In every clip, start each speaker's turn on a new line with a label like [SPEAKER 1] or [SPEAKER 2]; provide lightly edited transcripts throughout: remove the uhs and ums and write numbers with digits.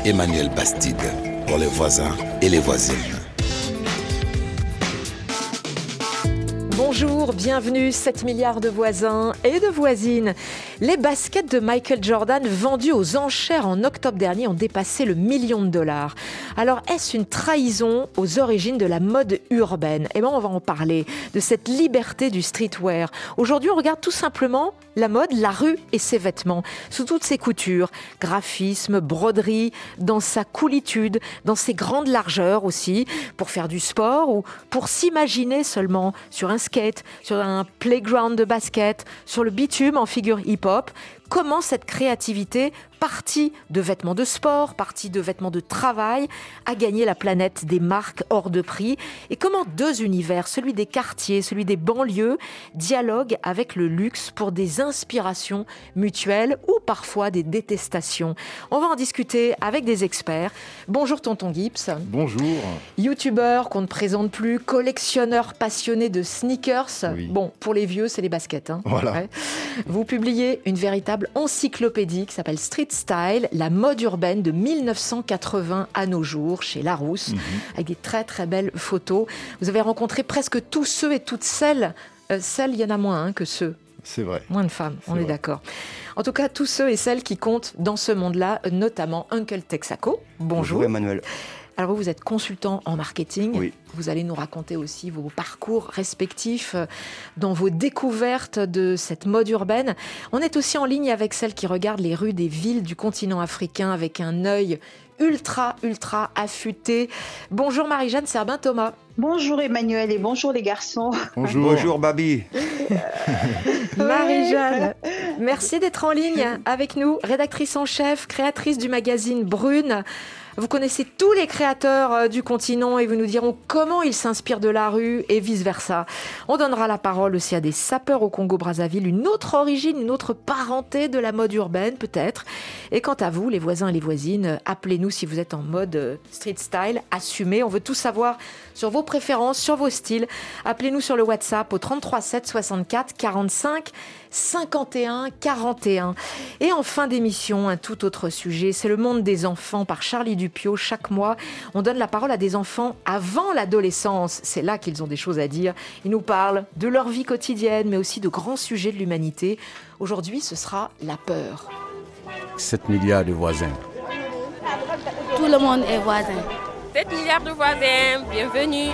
[SPEAKER 1] Emmanuel Bastide, pour les voisins et les voisines.
[SPEAKER 2] Bonjour, bienvenue, 7 milliards de voisins et de voisines. Les baskets de Michael Jordan vendues aux enchères en octobre dernier ont dépassé le $1 million. Alors, est-ce une trahison aux origines de la mode urbaine ? Eh bien, on va en parler, de cette liberté du streetwear. Aujourd'hui, on regarde tout simplement la mode, la rue et ses vêtements, sous toutes ses coutures, graphisme, broderie, dans sa coolitude, dans ses grandes largeurs aussi, pour faire du sport ou pour s'imaginer seulement sur un skate, sur un playground de basket, sur le bitume en figure hip-hop. Comment cette créativité, partie de vêtements de sport, partie de vêtements de travail, a gagné la planète des marques hors de prix ? Et comment deux univers, celui des quartiers, celui des banlieues, dialoguent avec le luxe pour des inspirations mutuelles ou parfois des détestations ? On va en discuter avec des experts. Bonjour tonton Gibbs.
[SPEAKER 3] Bonjour.
[SPEAKER 2] Youtubeur qu'on ne présente plus, collectionneur passionné de sneakers.
[SPEAKER 3] Oui.
[SPEAKER 2] Bon, pour les vieux, c'est les baskets.
[SPEAKER 3] Voilà.
[SPEAKER 2] Ouais. Vous publiez une véritable encyclopédie qui s'appelle Street Style, la mode urbaine de 1980 à nos jours, chez Larousse, avec des très très belles photos. Vous avez rencontré presque tous ceux et toutes celles, il y en a moins que ceux.
[SPEAKER 3] C'est vrai.
[SPEAKER 2] Moins de femmes, on est d'accord. En tout cas, tous ceux et celles qui comptent dans ce monde-là, notamment Uncle Texaco. Bonjour
[SPEAKER 4] Emmanuel.
[SPEAKER 2] Alors vous êtes consultant en marketing.
[SPEAKER 4] Oui.
[SPEAKER 2] Vous allez nous raconter aussi vos parcours respectifs dans vos découvertes de cette mode urbaine. On est aussi en ligne avec celle qui regarde les rues des villes du continent africain avec un œil ultra affûté. Bonjour Marie-Jeanne Serbin-Thomas.
[SPEAKER 5] Bonjour Emmanuel et bonjour les garçons.
[SPEAKER 4] Bonjour Babi.
[SPEAKER 2] Marie-Jeanne, merci d'être en ligne avec nous, rédactrice en chef, créatrice du magazine Brune. Vous connaissez tous les créateurs du continent et vous nous dirons comment ils s'inspirent de la rue et vice-versa. On donnera la parole aussi à des sapeurs au Congo-Brazzaville, une autre origine, une autre parenté de la mode urbaine peut-être. Et quant à vous, les voisins et les voisines, appelez-nous si vous êtes en mode street style, assumé. On veut tout savoir sur vos préférences, sur vos styles. Appelez-nous sur le WhatsApp au 33 7 64 45 51 41. Et en fin d'émission, un tout autre sujet, c'est le monde des enfants par Charlie Dupio. Chaque mois, on donne la parole à des enfants avant l'adolescence. C'est là qu'ils ont des choses à dire. Ils nous parlent de leur vie quotidienne, mais aussi de grands sujets de l'humanité. Aujourd'hui, ce sera la peur.
[SPEAKER 1] 7 milliards de voisins.
[SPEAKER 6] Tout le monde est voisin.
[SPEAKER 7] 7 milliards de voisins, bienvenue.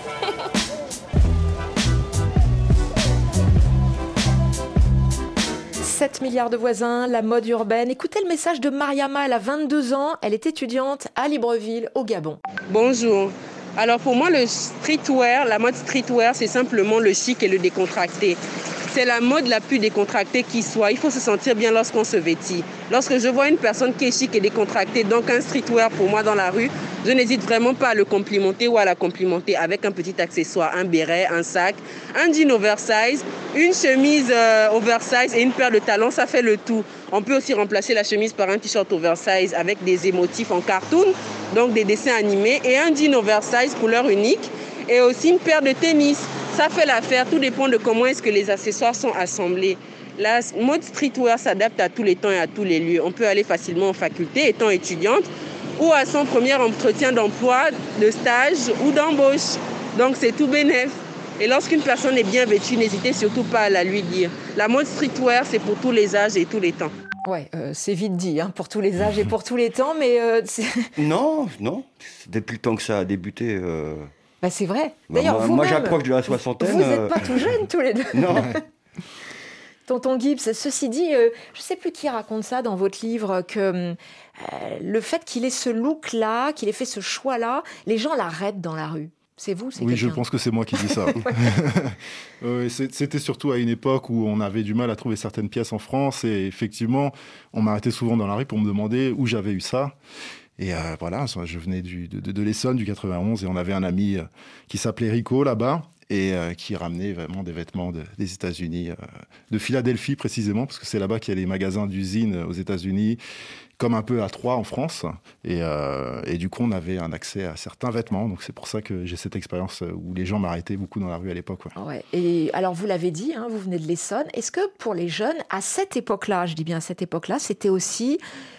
[SPEAKER 2] 7 milliards de voisins, la mode urbaine. Écoutez le message de Mariama, elle a 22 ans, elle est étudiante à Libreville, au Gabon.
[SPEAKER 8] Bonjour. Alors pour moi, le streetwear, la mode streetwear, c'est simplement le chic et le décontracté. C'est la mode la plus décontractée qui soit. Il faut se sentir bien lorsqu'on se vêtit. Lorsque je vois une personne qui est chic et décontractée, donc un streetwear pour moi dans la rue, je n'hésite vraiment pas à le complimenter ou à la complimenter avec un petit accessoire, un béret, un sac, un jean oversize, une chemise oversize et une paire de talons, ça fait le tout. On peut aussi remplacer la chemise par un t-shirt oversize avec des émotifs en cartoon, donc des dessins animés, et un jean oversize couleur unique, et aussi une paire de tennis. Ça fait l'affaire, tout dépend de comment est-ce que les accessoires sont assemblés. La mode streetwear s'adapte à tous les temps et à tous les lieux. On peut aller facilement en faculté étant étudiante ou à son premier entretien d'emploi, de stage ou d'embauche. Donc c'est tout bénef. Et lorsqu'une personne est bien vêtue, n'hésitez surtout pas à la lui dire. La mode streetwear, c'est pour tous les âges et tous les temps.
[SPEAKER 2] Ouais, c'est vite dit, pour tous les âges et pour tous les temps, mais...
[SPEAKER 4] Non. Depuis le temps que ça a débuté...
[SPEAKER 2] Bah c'est vrai. D'ailleurs,
[SPEAKER 4] moi j'approche de la soixantaine.
[SPEAKER 2] Vous n'êtes pas tout jeunes tous les deux.
[SPEAKER 4] Non.
[SPEAKER 2] Tonton Gibbs, ceci dit, je ne sais plus qui raconte ça dans votre livre, que le fait qu'il ait ce look-là, qu'il ait fait ce choix-là, les gens l'arrêtent dans la rue. C'est vous, c'est
[SPEAKER 3] Oui,
[SPEAKER 2] quelqu'un.
[SPEAKER 3] je pense que c'est moi qui dis ça. C'était surtout à une époque où on avait du mal à trouver certaines pièces en France et effectivement, on m'arrêtait souvent dans la rue pour me demander où j'avais eu ça. Et voilà, je venais de l'Essonne, du 91, et on avait un ami qui s'appelait Rico là-bas, et qui ramenait vraiment des vêtements des États-Unis, de Philadelphie précisément, parce que c'est là-bas qu'il y a les magasins d'usines aux États-Unis, comme un peu à Troyes en France. Et du coup, on avait un accès à certains vêtements. Donc c'est pour ça que j'ai cette expérience où les gens m'arrêtaient beaucoup dans la rue à l'époque. Ouais.
[SPEAKER 2] Ouais. Et alors, vous l'avez dit, vous venez de l'Essonne. Est-ce que pour les jeunes, à cette époque-là, je dis bien à cette époque-là, c'était aussi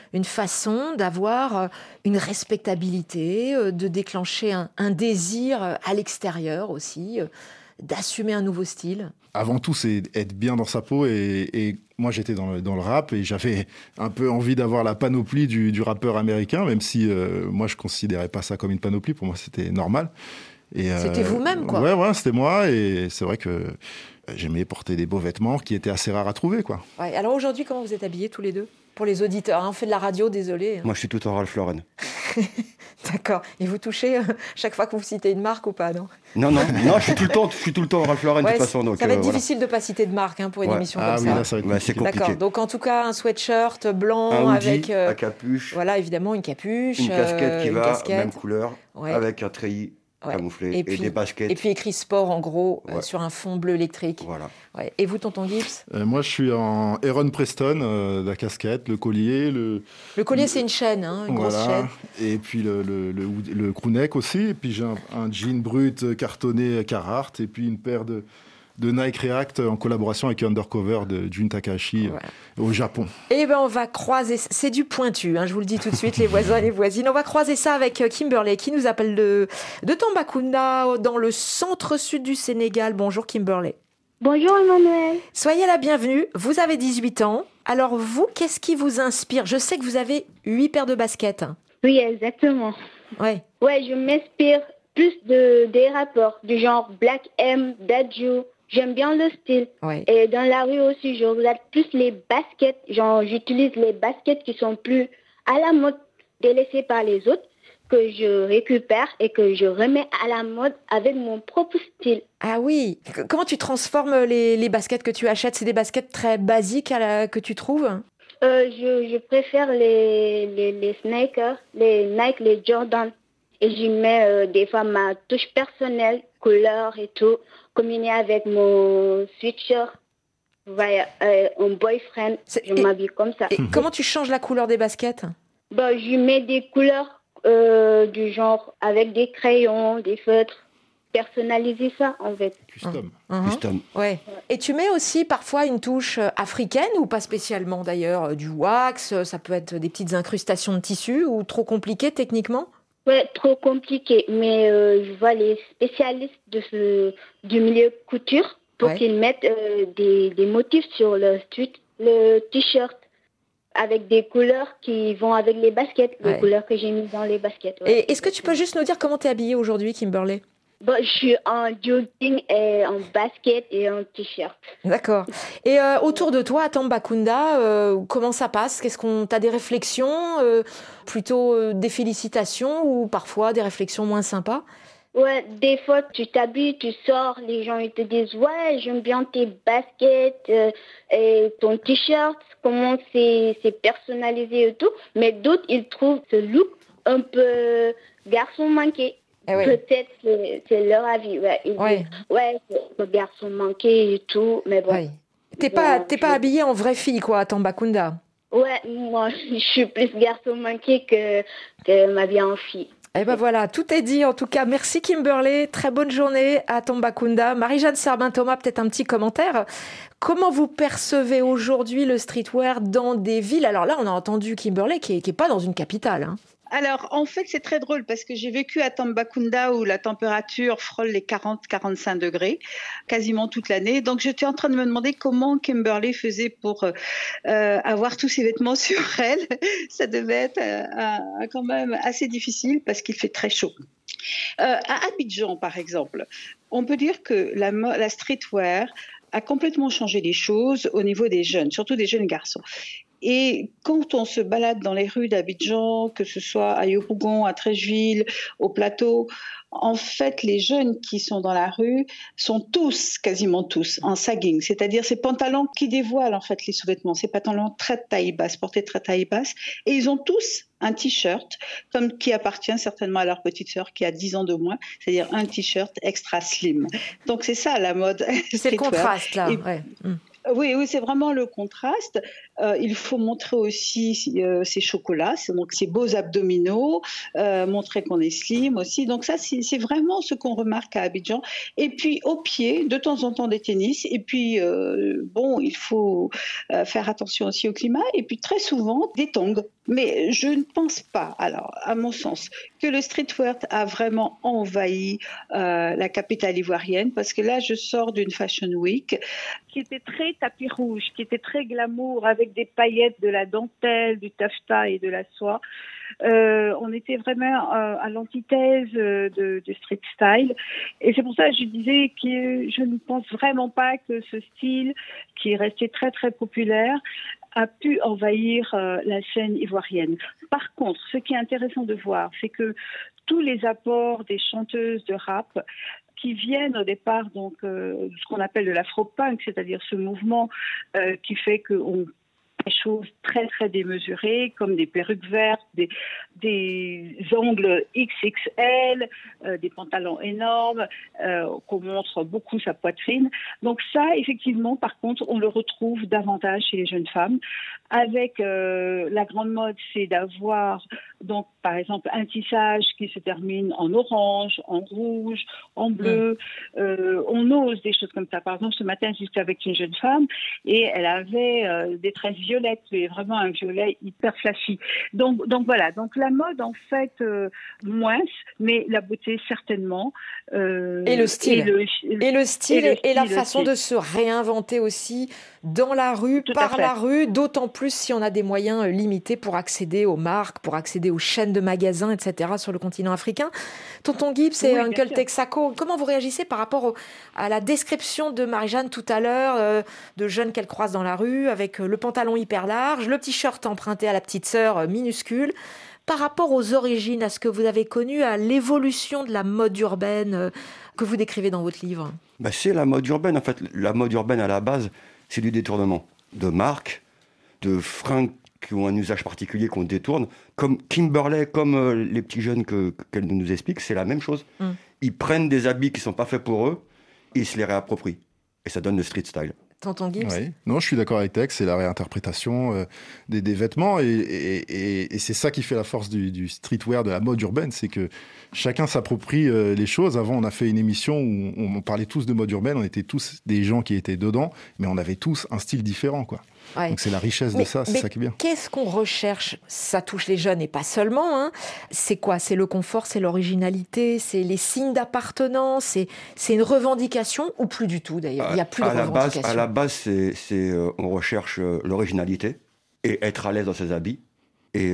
[SPEAKER 2] une façon d'avoir une respectabilité, de déclencher un désir à l'extérieur aussi, d'assumer un nouveau style?
[SPEAKER 3] Avant tout, c'est être bien dans sa peau et moi j'étais dans le rap et j'avais un peu envie d'avoir la panoplie du rappeur américain, même si moi je considérais pas ça comme une panoplie, pour moi c'était normal.
[SPEAKER 2] C'était vous-même, quoi.
[SPEAKER 3] Ouais, c'était moi et c'est vrai que j'aimais porter des beaux vêtements qui étaient assez rares à trouver, quoi.
[SPEAKER 2] Ouais, alors aujourd'hui, comment vous êtes habillés tous les deux? Pour les auditeurs, on fait de la radio, désolé.
[SPEAKER 4] Moi, je suis tout en Ralph Lauren.
[SPEAKER 2] D'accord. Et vous touchez chaque fois que vous citez une marque ou pas, non?
[SPEAKER 4] Non, je suis tout le temps en Ralph Lauren de toute façon. Donc,
[SPEAKER 2] ça va être difficile de ne pas citer de marque pour une émission comme ça.
[SPEAKER 3] Oui, là, ça va être
[SPEAKER 4] c'est compliqué.
[SPEAKER 2] D'accord. Donc en tout cas, un sweatshirt blanc
[SPEAKER 4] un hoodie,
[SPEAKER 2] avec
[SPEAKER 4] à capuche,
[SPEAKER 2] voilà, évidemment une capuche,
[SPEAKER 4] une casquette qui
[SPEAKER 2] une
[SPEAKER 4] va,
[SPEAKER 2] casquette.
[SPEAKER 4] même couleur, avec un treillis camouflé et des baskets.
[SPEAKER 2] Et puis écrit sport en gros
[SPEAKER 4] sur
[SPEAKER 2] un fond bleu électrique.
[SPEAKER 4] Voilà.
[SPEAKER 2] Ouais. Et vous, tonton Gibbs?
[SPEAKER 3] Moi, je suis en Aaron Preston, la casquette, le collier. Le
[SPEAKER 2] collier, c'est une chaîne, une grosse chaîne.
[SPEAKER 3] Et puis le crewneck aussi. Et puis j'ai un jean brut cartonné Carhartt. Et puis une paire de Nike React en collaboration avec Undercover de Jun Takahashi au Japon.
[SPEAKER 2] Eh bien, on va croiser, c'est du pointu, je vous le dis tout de suite, les voisins et les voisines. On va croiser ça avec Kimberley, qui nous appelle de Tambacounda, dans le centre-sud du Sénégal. Bonjour Kimberley.
[SPEAKER 6] Bonjour Emmanuel.
[SPEAKER 2] Soyez la bienvenue, vous avez 18 ans. Alors vous, qu'est-ce qui vous inspire? Je sais que vous avez 8 paires de baskets.
[SPEAKER 6] Oui, exactement.
[SPEAKER 2] Ouais,
[SPEAKER 6] je m'inspire plus des rappeurs du genre Black M, Dadju. J'aime bien le style.
[SPEAKER 2] Ouais.
[SPEAKER 6] Et dans la rue aussi, je regarde plus les baskets. J'utilise les baskets qui sont plus à la mode, délaissées par les autres, que je récupère et que je remets à la mode avec mon propre style.
[SPEAKER 2] Ah oui. Comment tu transformes les baskets que tu achètes? C'est des baskets très basiques que tu trouves?
[SPEAKER 6] Je préfère les sneakers, les Nike, les Jordan. Et j'y mets des fois ma touche personnelle, couleur et tout, combinée avec mon sweatshirt. Un boyfriend, je m'habille comme ça.
[SPEAKER 2] Et comment tu changes la couleur des baskets?
[SPEAKER 6] Je mets des couleurs du genre avec des crayons, des feutres. Personnaliser ça, en fait.
[SPEAKER 3] Custom.
[SPEAKER 4] Custom.
[SPEAKER 2] Ouais. Et tu mets aussi parfois une touche africaine, ou pas spécialement d'ailleurs, du wax, ça peut être des petites incrustations de tissu, ou trop compliqué techniquement?
[SPEAKER 6] Ouais, trop compliqué. Mais je vois les spécialistes du milieu couture pour qu'ils mettent des motifs sur le t-shirt avec des couleurs qui vont avec les baskets, les couleurs que j'ai mises dans les baskets. Ouais.
[SPEAKER 2] Et est-ce que tu peux juste nous dire comment tu es habillée aujourd'hui, Kimberley?
[SPEAKER 6] Je suis en jogging et en basket et en t-shirt.
[SPEAKER 2] D'accord. Et autour de toi, à Tambacounda, comment ça passe? T'as des réflexions, plutôt des félicitations ou parfois des réflexions moins sympas?
[SPEAKER 6] Ouais, des fois tu t'habilles, tu sors, les gens ils te disent ouais, j'aime bien tes baskets et ton t-shirt, comment c'est personnalisé et tout. Mais d'autres ils trouvent ce look un peu garçon manqué. Peut-être c'est leur avis. Ils disent, c'est un garçon manqué et tout, mais bon.
[SPEAKER 2] T'es pas habillée en vraie fille, quoi, à Tambacounda?
[SPEAKER 6] Ouais, moi, je suis plus garçon manqué que m'habiller en fille.
[SPEAKER 2] Eh ben voilà, tout est dit. En tout cas, merci Kimberley. Très bonne journée à Tambacounda. Marie-Jeanne Serbin-Thomas, peut-être un petit commentaire. Comment vous percevez aujourd'hui le streetwear dans des villes? Alors là, on a entendu Kimberley qui est pas dans une capitale.
[SPEAKER 5] Alors, en fait, c'est très drôle parce que j'ai vécu à Tambacounda où la température frôle les 40-45 degrés quasiment toute l'année. Donc, j'étais en train de me demander comment Kimberley faisait pour avoir tous ses vêtements sur elle. Ça devait être quand même assez difficile parce qu'il fait très chaud. À Abidjan, par exemple, on peut dire que la streetwear a complètement changé les choses au niveau des jeunes, surtout des jeunes garçons. Et quand on se balade dans les rues d'Abidjan, que ce soit à Yopougon, à Treichville, au Plateau, en fait, les jeunes qui sont dans la rue sont quasiment tous, en sagging, c'est-à-dire ces pantalons qui dévoilent en fait les sous-vêtements, ces pantalons très taille basse, portés très taille basse, et ils ont tous un t-shirt, comme qui appartient certainement à leur petite sœur qui a 10 ans de moins, c'est-à-dire un t-shirt extra slim. Donc c'est ça la mode.
[SPEAKER 2] C'est le contraste là.
[SPEAKER 5] Oui, oui, c'est vraiment le contraste. Il faut montrer aussi ses chocolats, donc ses beaux abdominaux, montrer qu'on est slim aussi. Donc ça, c'est vraiment ce qu'on remarque à Abidjan. Et puis au pied, de temps en temps des tennis. Et puis bon, il faut faire attention aussi au climat. Et puis très souvent des tongs. Mais je ne pense pas, alors à mon sens, que le streetwear a vraiment envahi la capitale ivoirienne, parce que là, je sors d'une Fashion Week qui était très tapis rouge, qui était très glamour, avec des paillettes, de la dentelle, du taffetas et de la soie. On était vraiment à l'antithèse du street style. Et c'est pour ça que je disais que je ne pense vraiment pas que ce style, qui est resté très très populaire, a pu envahir la scène ivoirienne. Par contre, ce qui est intéressant de voir, c'est que tous les apports des chanteuses de rap qui viennent au départ donc de ce qu'on appelle de l'afro-punk, c'est-à-dire ce mouvement qui fait qu'on des choses très très démesurées, comme des perruques vertes, des ongles XXL, des pantalons énormes, qu'on montre beaucoup sa poitrine. Donc ça, effectivement, par contre, on le retrouve davantage chez les jeunes femmes. Avec la grande mode, c'est d'avoir, donc, par exemple, un tissage qui se termine en orange, en rouge, en bleu. On ose des choses comme ça. Par exemple, ce matin, j'étais avec une jeune femme et elle avait des tresses violettes, mais vraiment un violet hyper flashy. Donc voilà. Donc la mode, en fait, moins, mais la beauté, certainement.
[SPEAKER 2] Et le style. Et la façon de se réinventer aussi dans la rue, par la rue, d'autant plus si on a des moyens limités pour accéder aux marques, pour accéder aux chaînes de magasins, etc. sur le continent africain. Tonton Gibbs et Uncle Texaco, comment vous réagissez par rapport à la description de Marie-Jeanne tout à l'heure, de jeunes qu'elle croise dans la rue, avec le pantalon hyper large, le t-shirt emprunté à la petite sœur minuscule, par rapport aux origines, à ce que vous avez connu, à l'évolution de la mode urbaine que vous décrivez dans votre livre?
[SPEAKER 4] C'est la mode urbaine, en fait. La mode urbaine, à la base, c'est du détournement de marques, de fringues qui ont un usage particulier qu'on détourne. Comme Kimberley, comme les petits jeunes qu'elle nous explique, c'est la même chose. Ils prennent des habits qui ne sont pas faits pour eux et ils se les réapproprient. Et ça donne le street style.
[SPEAKER 2] Tonton Gibbs?
[SPEAKER 3] Oui. Non, je suis d'accord avec Tex, c'est la réinterprétation des vêtements et c'est ça qui fait la force du streetwear, de la mode urbaine, c'est que chacun s'approprie les choses. Avant, on a fait une émission où on parlait tous de mode urbaine, on était tous des gens qui étaient dedans, mais on avait tous un style différent, quoi. Ouais. Donc c'est la richesse de ça, c'est ça qui est bien.
[SPEAKER 2] Qu'est-ce qu'on recherche? Ça touche les jeunes et pas seulement, hein. C'est quoi? C'est le confort, c'est l'originalité, c'est les signes d'appartenance, c'est une revendication ou plus du tout d'ailleurs? Il n'y a plus de revendication.
[SPEAKER 4] À la base, on recherche l'originalité et être à l'aise dans ses habits. Et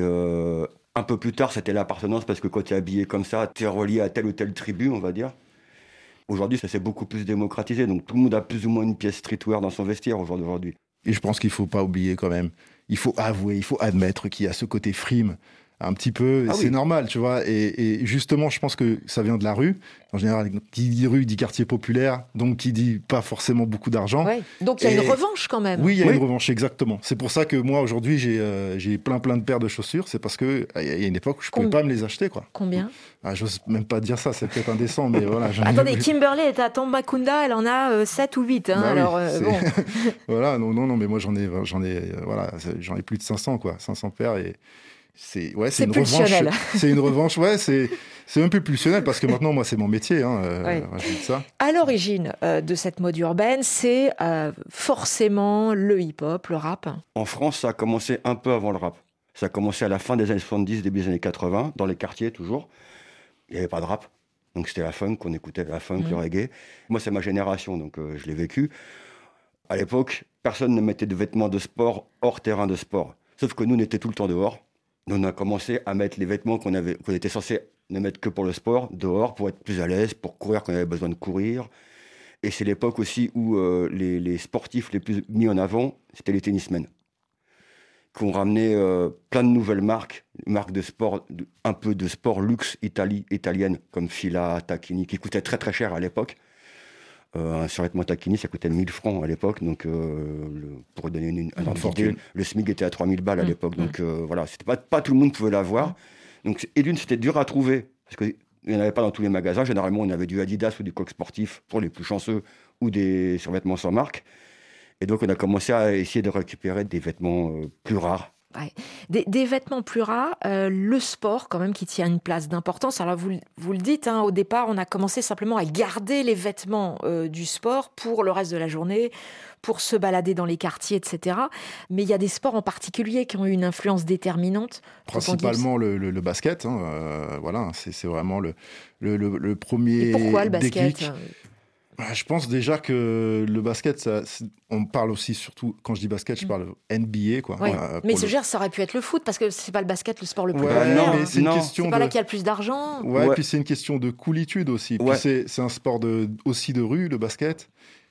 [SPEAKER 4] un peu plus tard, c'était l'appartenance parce que quand tu es habillé comme ça, tu es relié à telle ou telle tribu, on va dire. Aujourd'hui, ça s'est beaucoup plus démocratisé. Donc tout le monde a plus ou moins une pièce streetwear dans son vestiaire aujourd'hui.
[SPEAKER 3] Et je pense qu'il ne faut pas oublier quand même. Il faut avouer, il faut admettre qu'il y a ce côté frime un petit peu. C'est normal, tu vois. Et justement, je pense que ça vient de la rue. En général, qui dit rue dit quartier populaire, donc qui dit pas forcément beaucoup d'argent.
[SPEAKER 2] Ouais. Donc il y a une revanche quand même.
[SPEAKER 3] Oui, il y a une revanche, exactement. C'est pour ça que moi, aujourd'hui, j'ai plein de paires de chaussures. C'est parce qu'il y a une époque où je ne pouvais pas me les acheter, quoi.
[SPEAKER 2] Combien?
[SPEAKER 3] J'ose même pas dire ça, c'est peut-être indécent, mais voilà.
[SPEAKER 2] Attendez, Kimberley est à Tambacounda, elle en a 7 ou 8. Hein, alors, bon.
[SPEAKER 3] Voilà, non, mais moi j'en ai plus de 500, quoi. 500 paires et... C'est une revanche. C'est une revanche, c'est un peu pulsionnel parce que maintenant, moi, c'est mon métier. Ça.
[SPEAKER 2] À l'origine de cette mode urbaine, c'est forcément le hip-hop, le rap.
[SPEAKER 4] En France, ça a commencé un peu avant le rap. Ça a commencé à la fin des années 70, début des années 80, dans les quartiers toujours. Il n'y avait pas de rap. Donc c'était la funk qu'on écoutait, la funk, le reggae. Moi, c'est ma génération, donc je l'ai vécu. À l'époque, personne ne mettait de vêtements de sport hors terrain de sport. Sauf que nous, on était tout le temps dehors. On a commencé à mettre les vêtements qu'on était censé ne mettre que pour le sport, dehors, pour être plus à l'aise, pour courir quand on avait besoin de courir. Et c'est l'époque aussi où les sportifs les plus mis en avant, c'était les tennismen, qui ont ramené plein de nouvelles marques de sport, un peu de sport luxe italienne, comme Fila, Tacchini, qui coûtaient très très cher à l'époque. Un survêtement Tacchini, ça coûtait 1000 francs à l'époque. Donc, pour donner un ordre d'idée, le SMIC était à 3000 balles à l'époque. Donc, voilà, c'était pas tout le monde pouvait l'avoir. Donc, et d'une, c'était dur à trouver, parce qu'il n'y en avait pas dans tous les magasins. Généralement, on avait du Adidas ou du Coq Sportif pour les plus chanceux, ou des survêtements sans marque. Et donc, on a commencé à essayer de récupérer des vêtements plus rares.
[SPEAKER 2] Ouais. Des vêtements plus rares, le sport quand même qui tient une place d'importance. Alors vous le dites, au départ, on a commencé simplement à garder les vêtements du sport pour le reste de la journée, pour se balader dans les quartiers, etc. Mais il y a des sports en particulier qui ont eu une influence déterminante.
[SPEAKER 3] Principalement le basket. Voilà, c'est vraiment le premier.
[SPEAKER 2] Et pourquoi le basket
[SPEAKER 3] déclic. Je pense déjà que le basket, on parle aussi surtout, quand je dis basket, je parle NBA. Quoi.
[SPEAKER 2] Oui. Mais ça aurait pu être le foot, parce que c'est pas le basket le sport le plus
[SPEAKER 3] populaire. Mais c'est une question
[SPEAKER 2] c'est pas là qu'il y a le plus d'argent.
[SPEAKER 3] Ouais, puis c'est une question de coolitude aussi. Puis c'est un sport aussi de rue, le basket.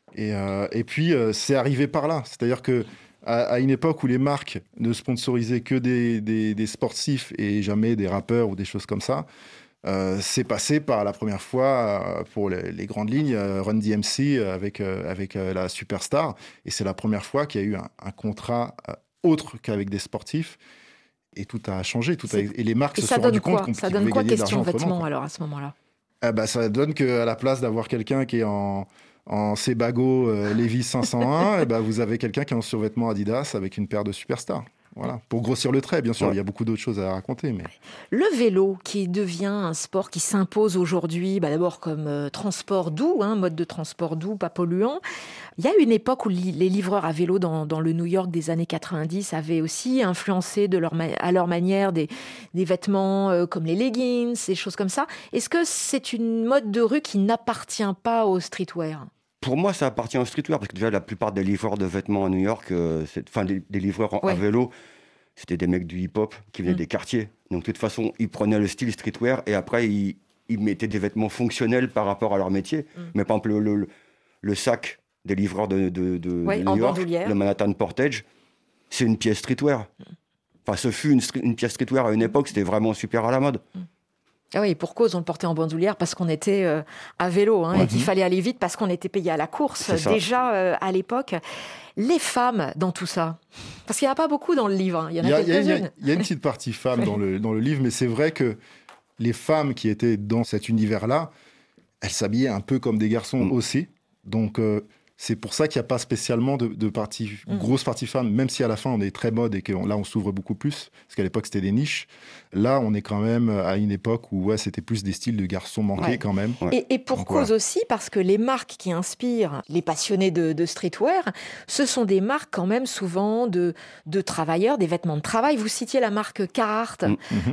[SPEAKER 3] Et puis, c'est arrivé par là. C'est-à-dire que à une époque où les marques ne sponsorisaient que des sportifs et jamais des rappeurs ou des choses comme ça, c'est passé par la première fois, pour les grandes lignes, Run DMC avec la Superstar. Et c'est la première fois qu'il y a eu un contrat autre qu'avec des sportifs. Et tout a changé. Et les marques se sont rendues compte qu'on pouvait gagner de l'argent.
[SPEAKER 2] Ça donne quoi question vêtements alors à ce moment-là?
[SPEAKER 3] Ça donne qu'à la place d'avoir quelqu'un qui est en Sebago Levi's 501, vous avez quelqu'un qui est en survêtement Adidas avec une paire de Superstar. Voilà, pour grossir le trait, bien sûr, il y a beaucoup d'autres choses à raconter. Mais...
[SPEAKER 2] Le vélo qui devient un sport qui s'impose aujourd'hui, d'abord comme transport doux, mode de transport doux, pas polluant. Il y a une époque où les livreurs à vélo dans le New York des années 90 avaient aussi influencé à leur manière des vêtements comme les leggings, des choses comme ça. Est-ce que c'est une mode de rue qui n'appartient pas au streetwear ?
[SPEAKER 4] Pour moi, ça appartient au streetwear, parce que déjà, la plupart des livreurs de vêtements à New York, des livreurs à vélo, c'était des mecs du hip-hop qui venaient des quartiers. Donc, de toute façon, ils prenaient le style streetwear et après, ils mettaient des vêtements fonctionnels par rapport à leur métier. Mais par exemple, le sac des livreurs de New York, le Manhattan Portage, c'est une pièce streetwear. Enfin, ce fut une pièce streetwear à une époque, c'était vraiment super à la mode.
[SPEAKER 2] Ah oui, pour cause, on le portait en bandoulière parce qu'on était à vélo et qu'il fallait aller vite parce qu'on était payé à la course déjà à l'époque. Les femmes dans tout ça, parce qu'il n'y en a pas beaucoup dans le livre, il y en a quelques-unes.
[SPEAKER 3] Il y a une petite partie femmes dans le livre, mais c'est vrai que les femmes qui étaient dans cet univers-là, elles s'habillaient un peu comme des garçons aussi. Donc c'est pour ça qu'il n'y a pas spécialement de grosse partie femmes, même si à la fin on est très mode et que là on s'ouvre beaucoup plus, parce qu'à l'époque c'était des niches. Là on est quand même à une époque où c'était plus des styles de garçons manqués quand même.
[SPEAKER 2] Et pour cause aussi, parce que les marques qui inspirent les passionnés de streetwear, ce sont des marques quand même souvent de travailleurs, des vêtements de travail. Vous citiez la marque Carhartt,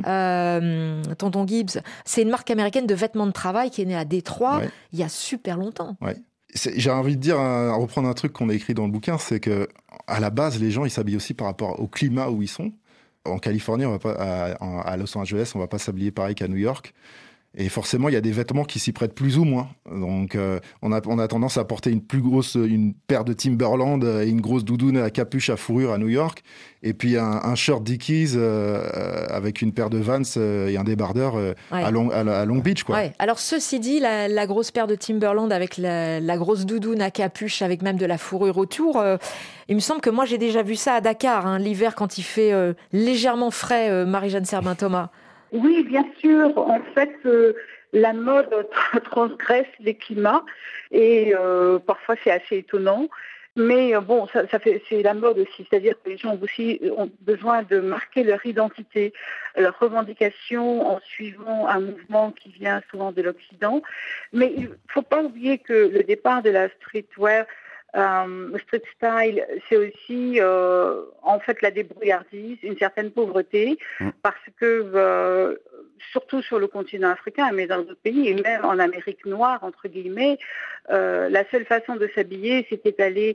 [SPEAKER 2] Tonton Gibbs, c'est une marque américaine de vêtements de travail qui est née à Détroit il y a super longtemps.
[SPEAKER 3] J'ai envie de dire, à reprendre un truc qu'on a écrit dans le bouquin, c'est que à la base, les gens, ils s'habillent aussi par rapport au climat où ils sont. En Californie, on va pas, à Los Angeles, on va pas s'habiller pareil qu'à New York. Et forcément, il y a des vêtements qui s'y prêtent plus ou moins. Donc, on a tendance à porter une paire de Timberland et une grosse doudoune à capuche à fourrure à New York. Et puis, un shirt Dickies avec une paire de Vans et un débardeur à Long Beach, quoi.
[SPEAKER 2] Alors, ceci dit, la grosse paire de Timberland avec la grosse doudoune à capuche avec même de la fourrure autour, il me semble que moi, j'ai déjà vu ça à Dakar, l'hiver, quand il fait légèrement frais, Marie-Jeanne Serbin-Thomas.
[SPEAKER 5] Oui, bien sûr. En fait, la mode transgresse les climats et parfois c'est assez étonnant. Mais bon, c'est la mode aussi. C'est-à-dire que les gens aussi ont besoin de marquer leur identité, leur revendication en suivant un mouvement qui vient souvent de l'Occident. Mais il ne faut pas oublier que le départ de la streetwear, le street style, c'est aussi en fait la débrouillardise, une certaine pauvreté, parce que surtout sur le continent africain, mais dans d'autres pays, et même en Amérique noire, entre guillemets, la seule façon de s'habiller, c'était d'aller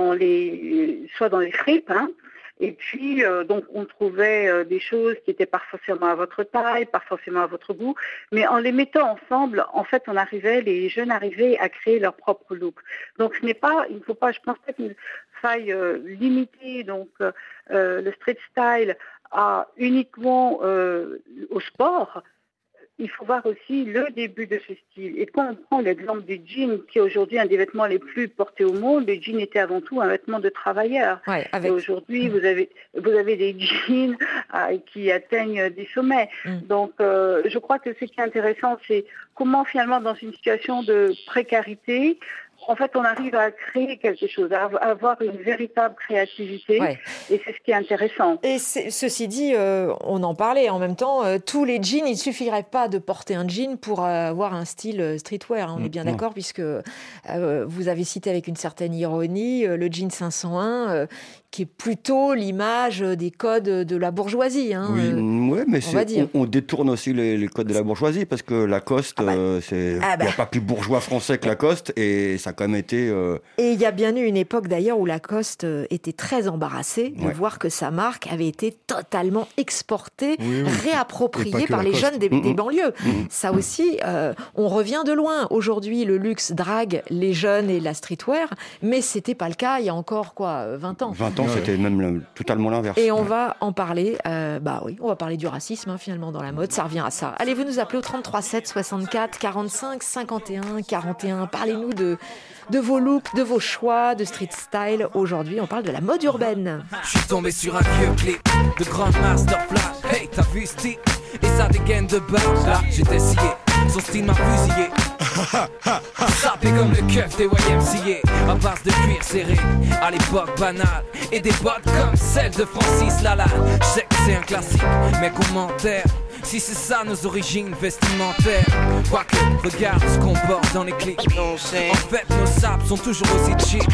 [SPEAKER 5] soit dans les fripes, et puis donc on trouvait des choses qui étaient pas forcément à votre taille, pas forcément à votre goût, mais en les mettant ensemble, en fait, les jeunes arrivaient à créer leur propre look. Donc il ne faut pas, je pense pas qu'il faille limiter donc le street style à uniquement au sport. Il faut voir aussi le début de ce style. Et quand on prend l'exemple du jean, qui est aujourd'hui un des vêtements les plus portés au monde, le jean était avant tout un vêtement de travailleur. Et aujourd'hui, vous avez des jeans qui atteignent des sommets. Donc, je crois que ce qui est intéressant, c'est comment finalement, dans une situation de précarité, En fait, on arrive à créer quelque chose, à avoir une véritable créativité, et c'est ce qui est intéressant.
[SPEAKER 2] Et ceci dit, on en parlait en même temps, tous les jeans, il ne suffirait pas de porter un jean pour avoir un style streetwear, on est bien d'accord, puisque vous avez cité avec une certaine ironie le jean 501, qui est plutôt l'image des codes de la bourgeoisie.
[SPEAKER 4] Oui, mais on détourne aussi les codes de la bourgeoisie, parce que Lacoste, il n'y a pas plus bourgeois français que Lacoste, et ça a quand même été...
[SPEAKER 2] Et il y a bien eu une époque d'ailleurs où Lacoste était très embarrassé de voir que sa marque avait été totalement exportée, réappropriée par les jeunes des banlieues. Ça aussi, on revient de loin. Aujourd'hui, le luxe drague les jeunes et la streetwear, mais c'était pas le cas il y a encore 20 ans.
[SPEAKER 4] 20 ans, c'était même totalement l'inverse.
[SPEAKER 2] Et on va en parler, on va parler du racisme finalement dans la mode, ça revient à ça. Allez, vous nous appelez au 33 7 64 45 51 41. Parlez-nous de vos looks, de vos choix, de street style. Aujourd'hui, on parle de la mode urbaine.
[SPEAKER 9] Je suis tombé sur un vieux clip de Grandmaster Flash. Hey, t'as vu ce type? Et sa dégaine de barge, là, j'étais scié. Son style m'a fusillé. Sapé comme le keuf des YMCA, à base de cuir serré, à l'époque banale, et des bottes comme celles de Francis Lalanne. Je sais que c'est un classique, mais commentaire, si c'est ça nos origines vestimentaires. Quoique, regarde ce qu'on porte dans les clips. En fait, nos sapes sont toujours aussi cheap.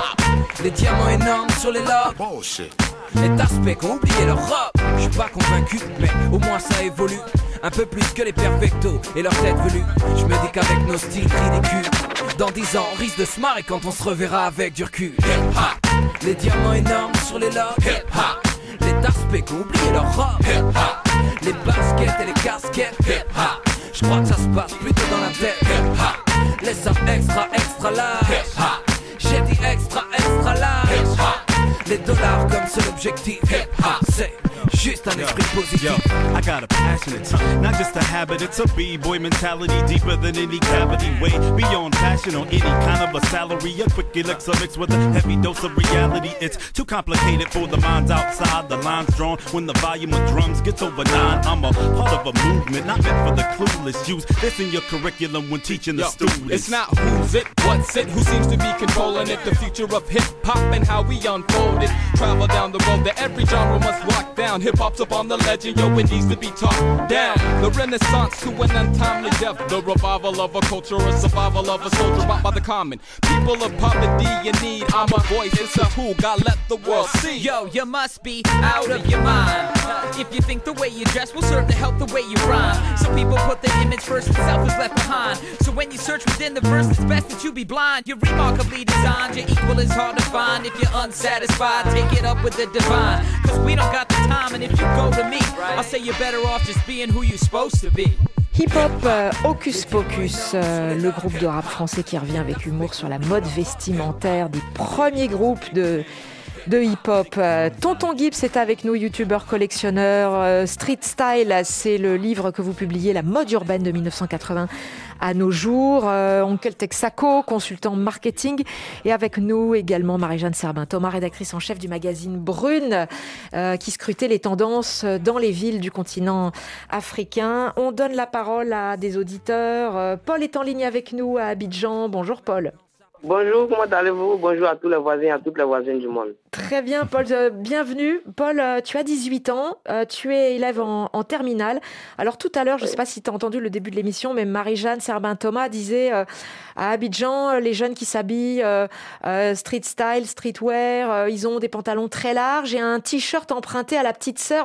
[SPEAKER 9] Les diamants énormes sur les lobes, les taspects qui ont oublié leur robe. Je suis pas convaincu, mais au moins ça évolue. Un peu plus que les perfectos et leur tête velue. Je me dis qu'avec nos styles ridicules, dans 10 ans on risque de se marrer quand on se reverra avec du recul. Hip-hop, les diamants énormes sur les lobes. Hip-hop, les taspects qui ont oublié leur robe. Hip-hop, les baskets et les casquettes. Hip-hop, je crois que ça se passe plutôt dans la tête. Hip-hop, les sapes extra large. Hip-hop, j'ai dit extra large. Hip-hop, les dollars comme seul objectif. Hip-hop, c'est juste un esprit positif.
[SPEAKER 10] Yo, I got a passionate tongue, not just a habit, it's a b-boy mentality deeper than any cavity. Way beyond passion on any kind of a salary. A quick elixir mixed with a heavy dose of reality. It's too complicated for the minds outside. The lines drawn when the volume of drums gets over 9. I'm a part of a movement, not meant for the clueless. Use this in your curriculum when teaching the students.
[SPEAKER 11] It's not who's it, what's it, who seems to be controlling it. The future of hip-hop and how we unfold it. Travel down the road that every genre must walk down. Hip-hop's up on the legend, yo, it needs to be talked down. The renaissance to an untimely death. The revival of a culture, a survival of a soldier bought by the common people of poverty in need. I'm a voice, it's a tool, God let the world see.
[SPEAKER 12] Yo, you must be out of your mind if you think the way you dress will serve to help the way you rhyme. Some people put their image first and self is left behind. So when you search within the verse, it's best that you be blind. You're remarkably designed, your equal is hard to find. If you're unsatisfied, take it up with the divine. Cause we don't got the time, and if you go to me, I'll say you're better off just being who you're supposed to be.
[SPEAKER 2] Hip-hop, Hocus Pocus, le groupe de rap français qui revient avec humour sur la mode vestimentaire des premiers groupes de hip-hop. Tonton Gibbs est avec nous, youtubeur collectionneur. Street Style, c'est le livre que vous publiez, la mode urbaine de 1980 à nos jours. Oncle Texaco, consultant marketing. Et avec nous également Marie-Jeanne Serbin-Thomas, rédactrice en chef du magazine Brune, qui scrutait les tendances dans les villes du continent africain. On donne la parole à des auditeurs. Paul est en ligne avec nous à Abidjan. Bonjour Paul.
[SPEAKER 13] Bonjour, comment allez-vous? Bonjour à tous les voisins et à toutes les voisines du monde.
[SPEAKER 2] Très bien, Paul, bienvenue. Paul, tu as 18 ans, tu es élève en terminale. Alors tout à l'heure, je ne sais pas si tu as entendu le début de l'émission, mais Marie-Jeanne Serbin-Thomas disait à Abidjan, les jeunes qui s'habillent street style, streetwear, ils ont des pantalons très larges et un t-shirt emprunté à la petite sœur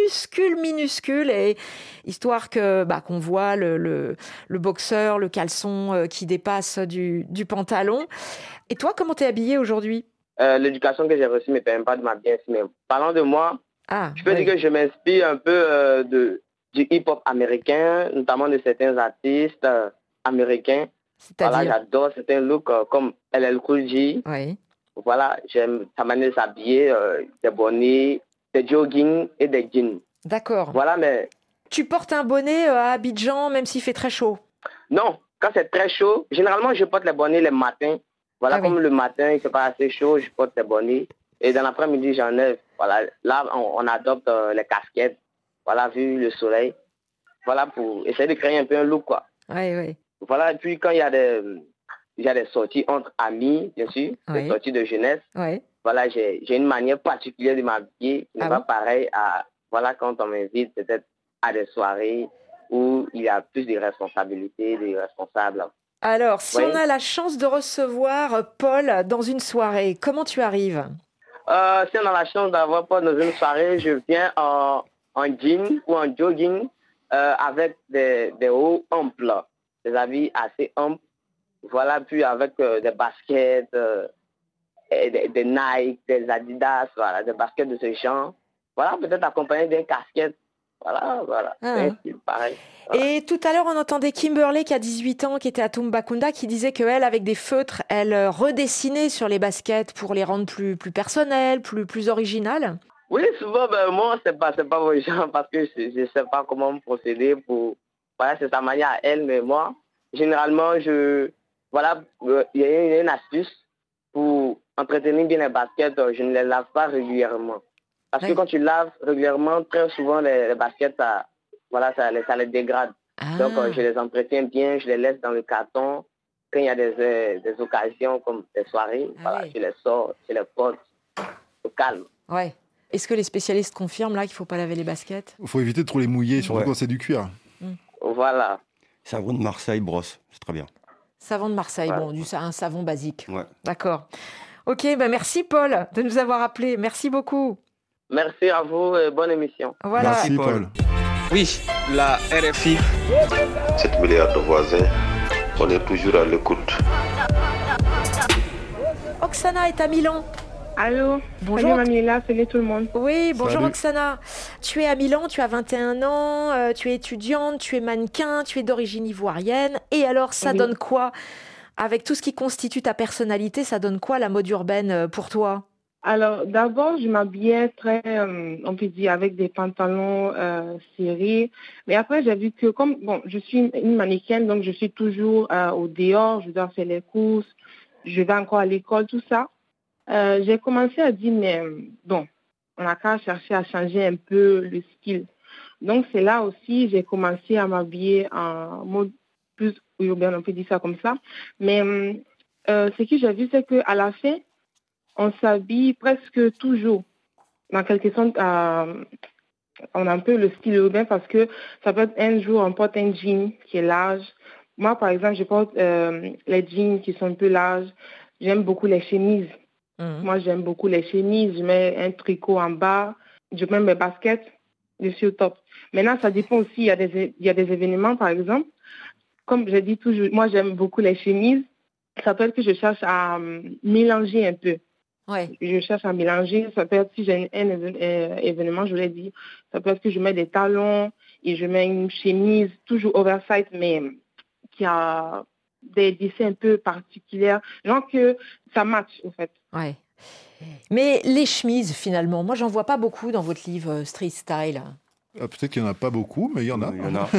[SPEAKER 2] minuscule, et histoire qu'on voit le boxeur, le caleçon qui dépasse du pantalon. Et toi, comment t'es habillée aujourd'hui?
[SPEAKER 13] L'éducation que j'ai reçue ne me permet pas de m'habiller ainsi, mais parlant de moi, je peux dire que je m'inspire un peu du hip-hop américain, notamment de certains artistes américains. Voilà, j'adore certains looks comme LL Cool J.
[SPEAKER 2] Oui.
[SPEAKER 13] Voilà, j'aime sa manière de s'habiller, des bonnets, des jogging et des jeans.
[SPEAKER 2] D'accord.
[SPEAKER 13] Voilà, mais...
[SPEAKER 2] Tu portes un bonnet à Abidjan, même s'il fait très chaud?
[SPEAKER 13] Non, quand c'est très chaud, généralement je porte les bonnets les matins. Voilà, comme le matin, il ne fait pas assez chaud, je porte les bonnets. Et dans l'après-midi, j'enlève. Voilà, là, on adopte les casquettes. Voilà, vu le soleil. Voilà, pour essayer de créer un peu un look, quoi.
[SPEAKER 2] Oui.
[SPEAKER 13] Voilà, et puis quand il y a il y a des sorties entre amis, bien sûr, des sorties de jeunesse. Voilà, j'ai une manière particulière de m'habiller qui n'est pas pareille à, voilà, quand on m'invite peut-être à des soirées où il y a plus de responsabilités, des responsables.
[SPEAKER 2] Alors, si on a la chance de recevoir Paul dans une soirée, comment tu arrives?
[SPEAKER 13] Si on a la chance d'avoir Paul dans une soirée, je viens en jean ou en jogging avec des hauts amples, des habits assez amples. Voilà, puis avec des baskets, des Nike, des Adidas, voilà, des baskets de ce genre. Voilà, peut-être accompagné d'une casquette. Voilà. C'est un style pareil. Voilà.
[SPEAKER 2] Et tout à l'heure, on entendait Kimberley qui a 18 ans, qui était à Tumbakunda, qui disait qu'elle, avec des feutres, elle redessinait sur les baskets pour les rendre plus personnelles, plus originales.
[SPEAKER 13] Oui, souvent, moi, c'est pas mon genre parce que je sais pas comment procéder pour... Voilà, c'est sa manière à elle, mais moi, généralement, voilà, il y a une astuce pour entretenir bien les baskets, je ne les lave pas régulièrement. Parce que quand tu laves régulièrement, très souvent, les baskets, ça les dégrade. Donc, je les entretiens bien, je les laisse dans le carton. Quand il y a des occasions comme des soirées, je les sors, je les porte au calme.
[SPEAKER 2] Ouais. Est-ce que les spécialistes confirment là qu'il ne faut pas laver les baskets?
[SPEAKER 3] Il faut éviter de trop les mouiller, surtout quand c'est du cuir.
[SPEAKER 13] Voilà.
[SPEAKER 4] Savon de Marseille brosse, c'est très bien.
[SPEAKER 2] Savon de Marseille, un savon basique.
[SPEAKER 4] Ouais.
[SPEAKER 2] D'accord. Ok, merci Paul de nous avoir appelés. Merci beaucoup.
[SPEAKER 13] Merci à vous et bonne émission.
[SPEAKER 2] Voilà.
[SPEAKER 3] Merci Paul.
[SPEAKER 14] Oui, la RFI.
[SPEAKER 1] 7 milliards de voisins, on est toujours à l'écoute.
[SPEAKER 2] Oksana est à Milan.
[SPEAKER 15] Allô.
[SPEAKER 2] Bonjour.
[SPEAKER 15] Salut Mamila, salut tout le monde.
[SPEAKER 2] Oui, bonjour.
[SPEAKER 3] Salut.
[SPEAKER 2] Oksana. Tu es à Milan, tu as 21 ans, tu es étudiante, tu es mannequin, tu es d'origine ivoirienne. Et alors, ça donne quoi? Avec tout ce qui constitue ta personnalité, ça donne quoi la mode urbaine pour toi?
[SPEAKER 15] Alors, d'abord, je m'habillais très, on peut dire, avec des pantalons serrés. Mais après, j'ai vu que je suis une mannequin, donc je suis toujours au dehors, je dois faire les courses, je vais encore à l'école, tout ça. J'ai commencé à dire, mais on n'a qu'à chercher à changer un peu le style. Donc, c'est là aussi, j'ai commencé à m'habiller en mode plus urbain, on peut dire ça comme ça. Mais ce que j'ai vu, c'est qu'à la fin, on s'habille presque toujours. Dans quelque sorte, on a un peu le style urbain parce que ça peut être un jour, on porte un jean qui est large. Moi, par exemple, je porte les jeans qui sont un peu larges. J'aime beaucoup les chemises. Moi, j'aime beaucoup les chemises. Je mets un tricot en bas. Je mets mes baskets. Je suis au top. Maintenant, ça dépend aussi. Il y a des événements, par exemple. Comme je dis toujours, moi, j'aime beaucoup les chemises. Ça peut être que je cherche à mélanger un peu.
[SPEAKER 2] Ouais.
[SPEAKER 15] Je cherche à mélanger. Ça peut être, si j'ai un événement, je l'ai dit, ça peut être que je mets des talons et je mets une chemise, toujours oversize, mais qui a des dessins un peu particuliers. Genre que ça match, en fait.
[SPEAKER 2] Ouais. Mais les chemises, finalement, moi, j'en vois pas beaucoup dans votre livre Street Style.
[SPEAKER 3] Peut-être qu'il n'y en a pas beaucoup, mais il y en a.
[SPEAKER 4] Il y en a.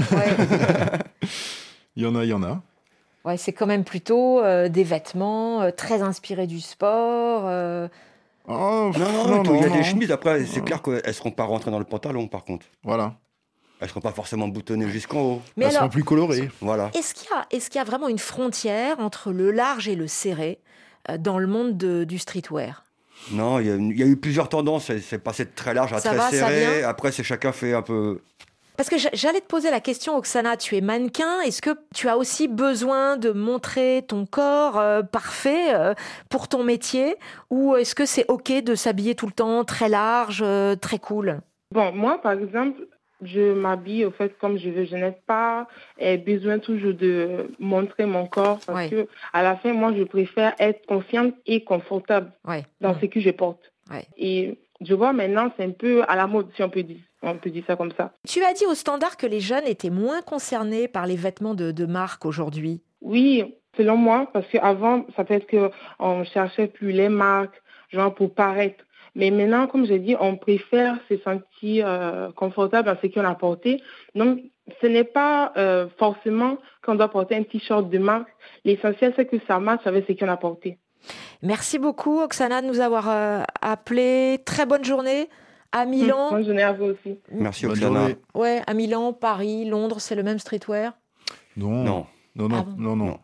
[SPEAKER 3] Il y en a.
[SPEAKER 2] Ouais, c'est quand même plutôt des vêtements très inspirés du sport.
[SPEAKER 4] Non, il y a des chemises. Après, c'est clair qu'elles ne seront pas rentrées dans le pantalon, par contre.
[SPEAKER 3] Voilà.
[SPEAKER 4] Elles ne seront pas forcément boutonnées jusqu'en haut.
[SPEAKER 2] Mais
[SPEAKER 3] elles
[SPEAKER 2] alors,
[SPEAKER 3] seront plus colorées.
[SPEAKER 4] Voilà.
[SPEAKER 2] Est-ce qu'il y a vraiment une frontière entre le large et le serré dans le monde du streetwear?
[SPEAKER 4] Non, il y a eu plusieurs tendances. C'est passé de très large à très serré. Après, chacun fait un peu...
[SPEAKER 2] Parce que j'allais te poser la question, Oksana, tu es mannequin. Est-ce que tu as aussi besoin de montrer ton corps parfait pour ton métier? Ou est-ce que c'est OK de s'habiller tout le temps très large, très cool?
[SPEAKER 15] Bon, moi, par exemple, je m'habille au fait comme je veux. Je n'ai pas besoin toujours de montrer mon corps parce que à la fin, moi, je préfère être confiante et confortable dans ce que je porte. Ouais. Et je vois maintenant, c'est un peu à la mode, si on peut dire ça comme ça.
[SPEAKER 2] Tu as dit au Standard que les jeunes étaient moins concernés par les vêtements de marque aujourd'hui.
[SPEAKER 15] Oui, selon moi, parce qu'avant, ça peut être qu'on ne cherchait plus les marques, genre pour paraître. Mais maintenant, comme j'ai dit, on préfère se sentir confortable dans ce qu'on a porté. Donc, ce n'est pas forcément qu'on doit porter un t-shirt de marque. L'essentiel, c'est que ça matche avec ce qu'on a porté.
[SPEAKER 2] Merci beaucoup, Oksana, de nous avoir appelés. Très bonne journée à Milan.
[SPEAKER 15] Bonne journée à vous aussi.
[SPEAKER 4] Merci, Oksana.
[SPEAKER 2] Ouais, à Milan, Paris, Londres, c'est le même streetwear?
[SPEAKER 3] Non.
[SPEAKER 4] Ah bon?
[SPEAKER 3] Non.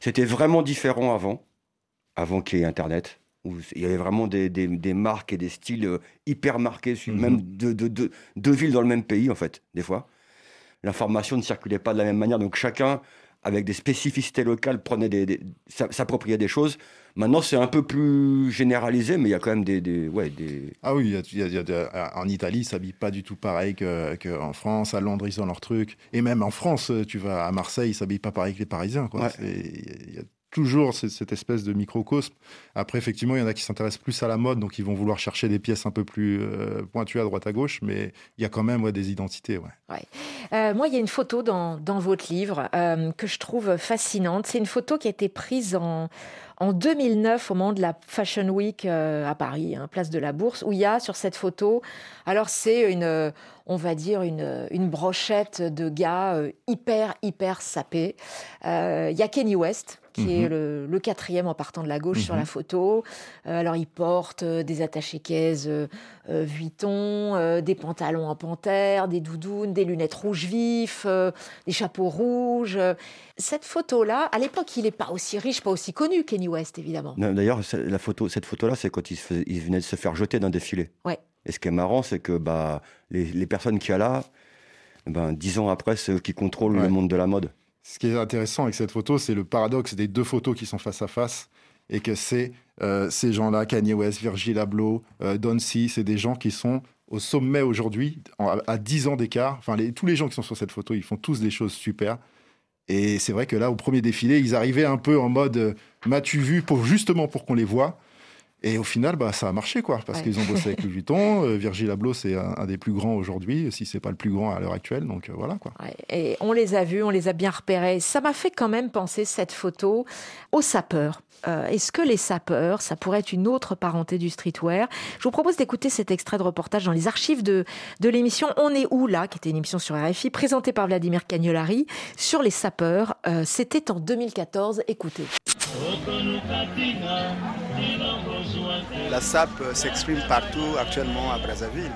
[SPEAKER 4] C'était vraiment différent avant qu'il y ait Internet, où il y avait vraiment des marques et des styles hyper marqués, même deux villes dans le même pays, en fait, des fois. L'information ne circulait pas de la même manière, donc chacun, avec des spécificités locales, s'appropriait des choses. Maintenant, c'est un peu plus généralisé, mais il y a quand même des...
[SPEAKER 3] Ah oui, en Italie, ils s'habillent pas du tout pareil qu'en France. À Londres, ils ont leur truc. Et même en France, tu vas à Marseille, ils s'habillent pas pareil que les Parisiens, quoi. Il y a toujours cette espèce de microcosme. Après, effectivement, il y en a qui s'intéressent plus à la mode, donc ils vont vouloir chercher des pièces un peu plus pointues à droite à gauche, mais il y a quand même des identités.
[SPEAKER 2] Moi, il y a une photo dans votre livre que je trouve fascinante. C'est une photo qui a été prise en 2009 au moment de la Fashion Week à Paris, place de la Bourse, où il y a sur cette photo, alors c'est on va dire une brochette de gars hyper sapés. Il y a Kanye West, qui est le quatrième en partant de la gauche sur la photo. Alors, il porte des attachés-caisses Vuitton, des pantalons en panthère, des doudounes, des lunettes rouges vifs, des chapeaux rouges. Cette photo-là, à l'époque, il n'est pas aussi riche, pas aussi connu, Kanye West, évidemment.
[SPEAKER 4] Non, d'ailleurs, cette photo-là, c'est quand il venait de se faire jeter d'un défilé.
[SPEAKER 2] Ouais.
[SPEAKER 4] Et ce qui est marrant, c'est que les personnes qu'il y a là, 10 ans après, c'est eux qui contrôlent le monde de la mode.
[SPEAKER 3] Ce qui est intéressant avec cette photo, c'est le paradoxe des deux photos qui sont face à face, et que c'est ces gens-là, Kanye West, Virgil Abloh, Don C, c'est des gens qui sont au sommet aujourd'hui, à 10 ans d'écart. Enfin, tous les gens qui sont sur cette photo, ils font tous des choses super. Et c'est vrai que là, au premier défilé, ils arrivaient un peu en mode m'as-tu vu, justement pour qu'on les voit. Et au final, ça a marché, quoi, parce qu'ils ont bossé avec Louis Vuitton. Virgil Abloh, c'est un des plus grands aujourd'hui, si c'est pas le plus grand à l'heure actuelle. Donc voilà, quoi.
[SPEAKER 2] Ouais, et on les a vus, on les a bien repérés. Ça m'a fait quand même penser, cette photo, aux sapeurs. Est-ce que les sapeurs, ça pourrait être une autre parenté du streetwear ? Je vous propose d'écouter cet extrait de reportage dans les archives de l'émission On est où là, qui était une émission sur RFI, présentée par Vladimir Cagnolari, sur les sapeurs. C'était en 2014. Écoutez.
[SPEAKER 16] La SAP s'exprime partout actuellement à Brazzaville.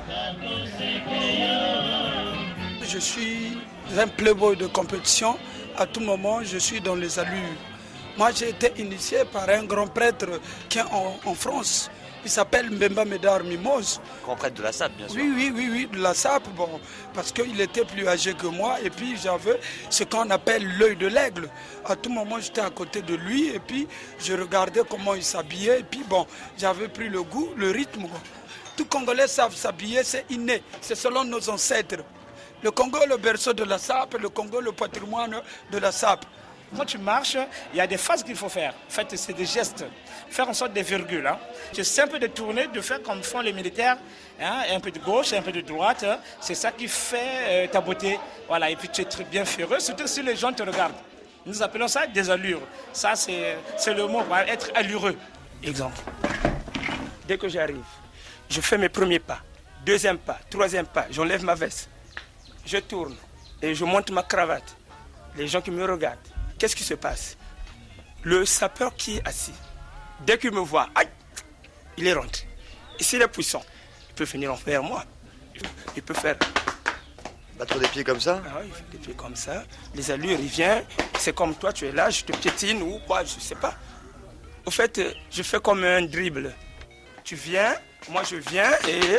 [SPEAKER 17] Je suis un playboy de compétition. À tout moment, je suis dans les allures. Moi, j'ai été initié par un grand prêtre qui est en France. Il s'appelle Mbemba Médard Mimose.
[SPEAKER 18] Grand prêtre de la SAP, bien sûr.
[SPEAKER 17] Oui, de la SAP, parce qu'il était plus âgé que moi. Et puis, j'avais ce qu'on appelle l'œil de l'aigle. À tout moment, j'étais à côté de lui. Et puis, je regardais comment il s'habillait. Et puis, j'avais pris le goût, le rythme. Tout Congolais savent s'habiller, c'est inné. C'est selon nos ancêtres. Le Congo, le berceau de la SAP. Le Congo, le patrimoine de la SAP.
[SPEAKER 19] Quand tu marches, il y a des phases qu'il faut faire. En fait, c'est des gestes. Faire en sorte des virgules. Tu sais un peu de tourner, de faire comme font les militaires. Un peu de gauche, un peu de droite. C'est ça qui fait ta beauté. Voilà. Et puis tu es très bien ferreux, surtout si les gens te regardent. Nous appelons ça des allures. Ça, c'est le mot, être allureux. Exemple. Dès que j'arrive, je fais mes premiers pas. Deuxième pas, troisième pas, j'enlève ma veste. Je tourne et je monte ma cravate. Les gens qui me regardent. Qu'est-ce qui se passe? Le sapeur qui est assis, dès qu'il me voit, aïe, il est rentré. Et s'il est puissant, il peut venir envers moi. Il peut faire...
[SPEAKER 18] Battre des pieds comme ça?
[SPEAKER 19] Ah oui, il fait des pieds comme ça. Les allures, il vient. C'est comme toi, tu es là, je te piétine ou quoi, je ne sais pas. Au fait, je fais comme un dribble. Tu viens, moi je viens et...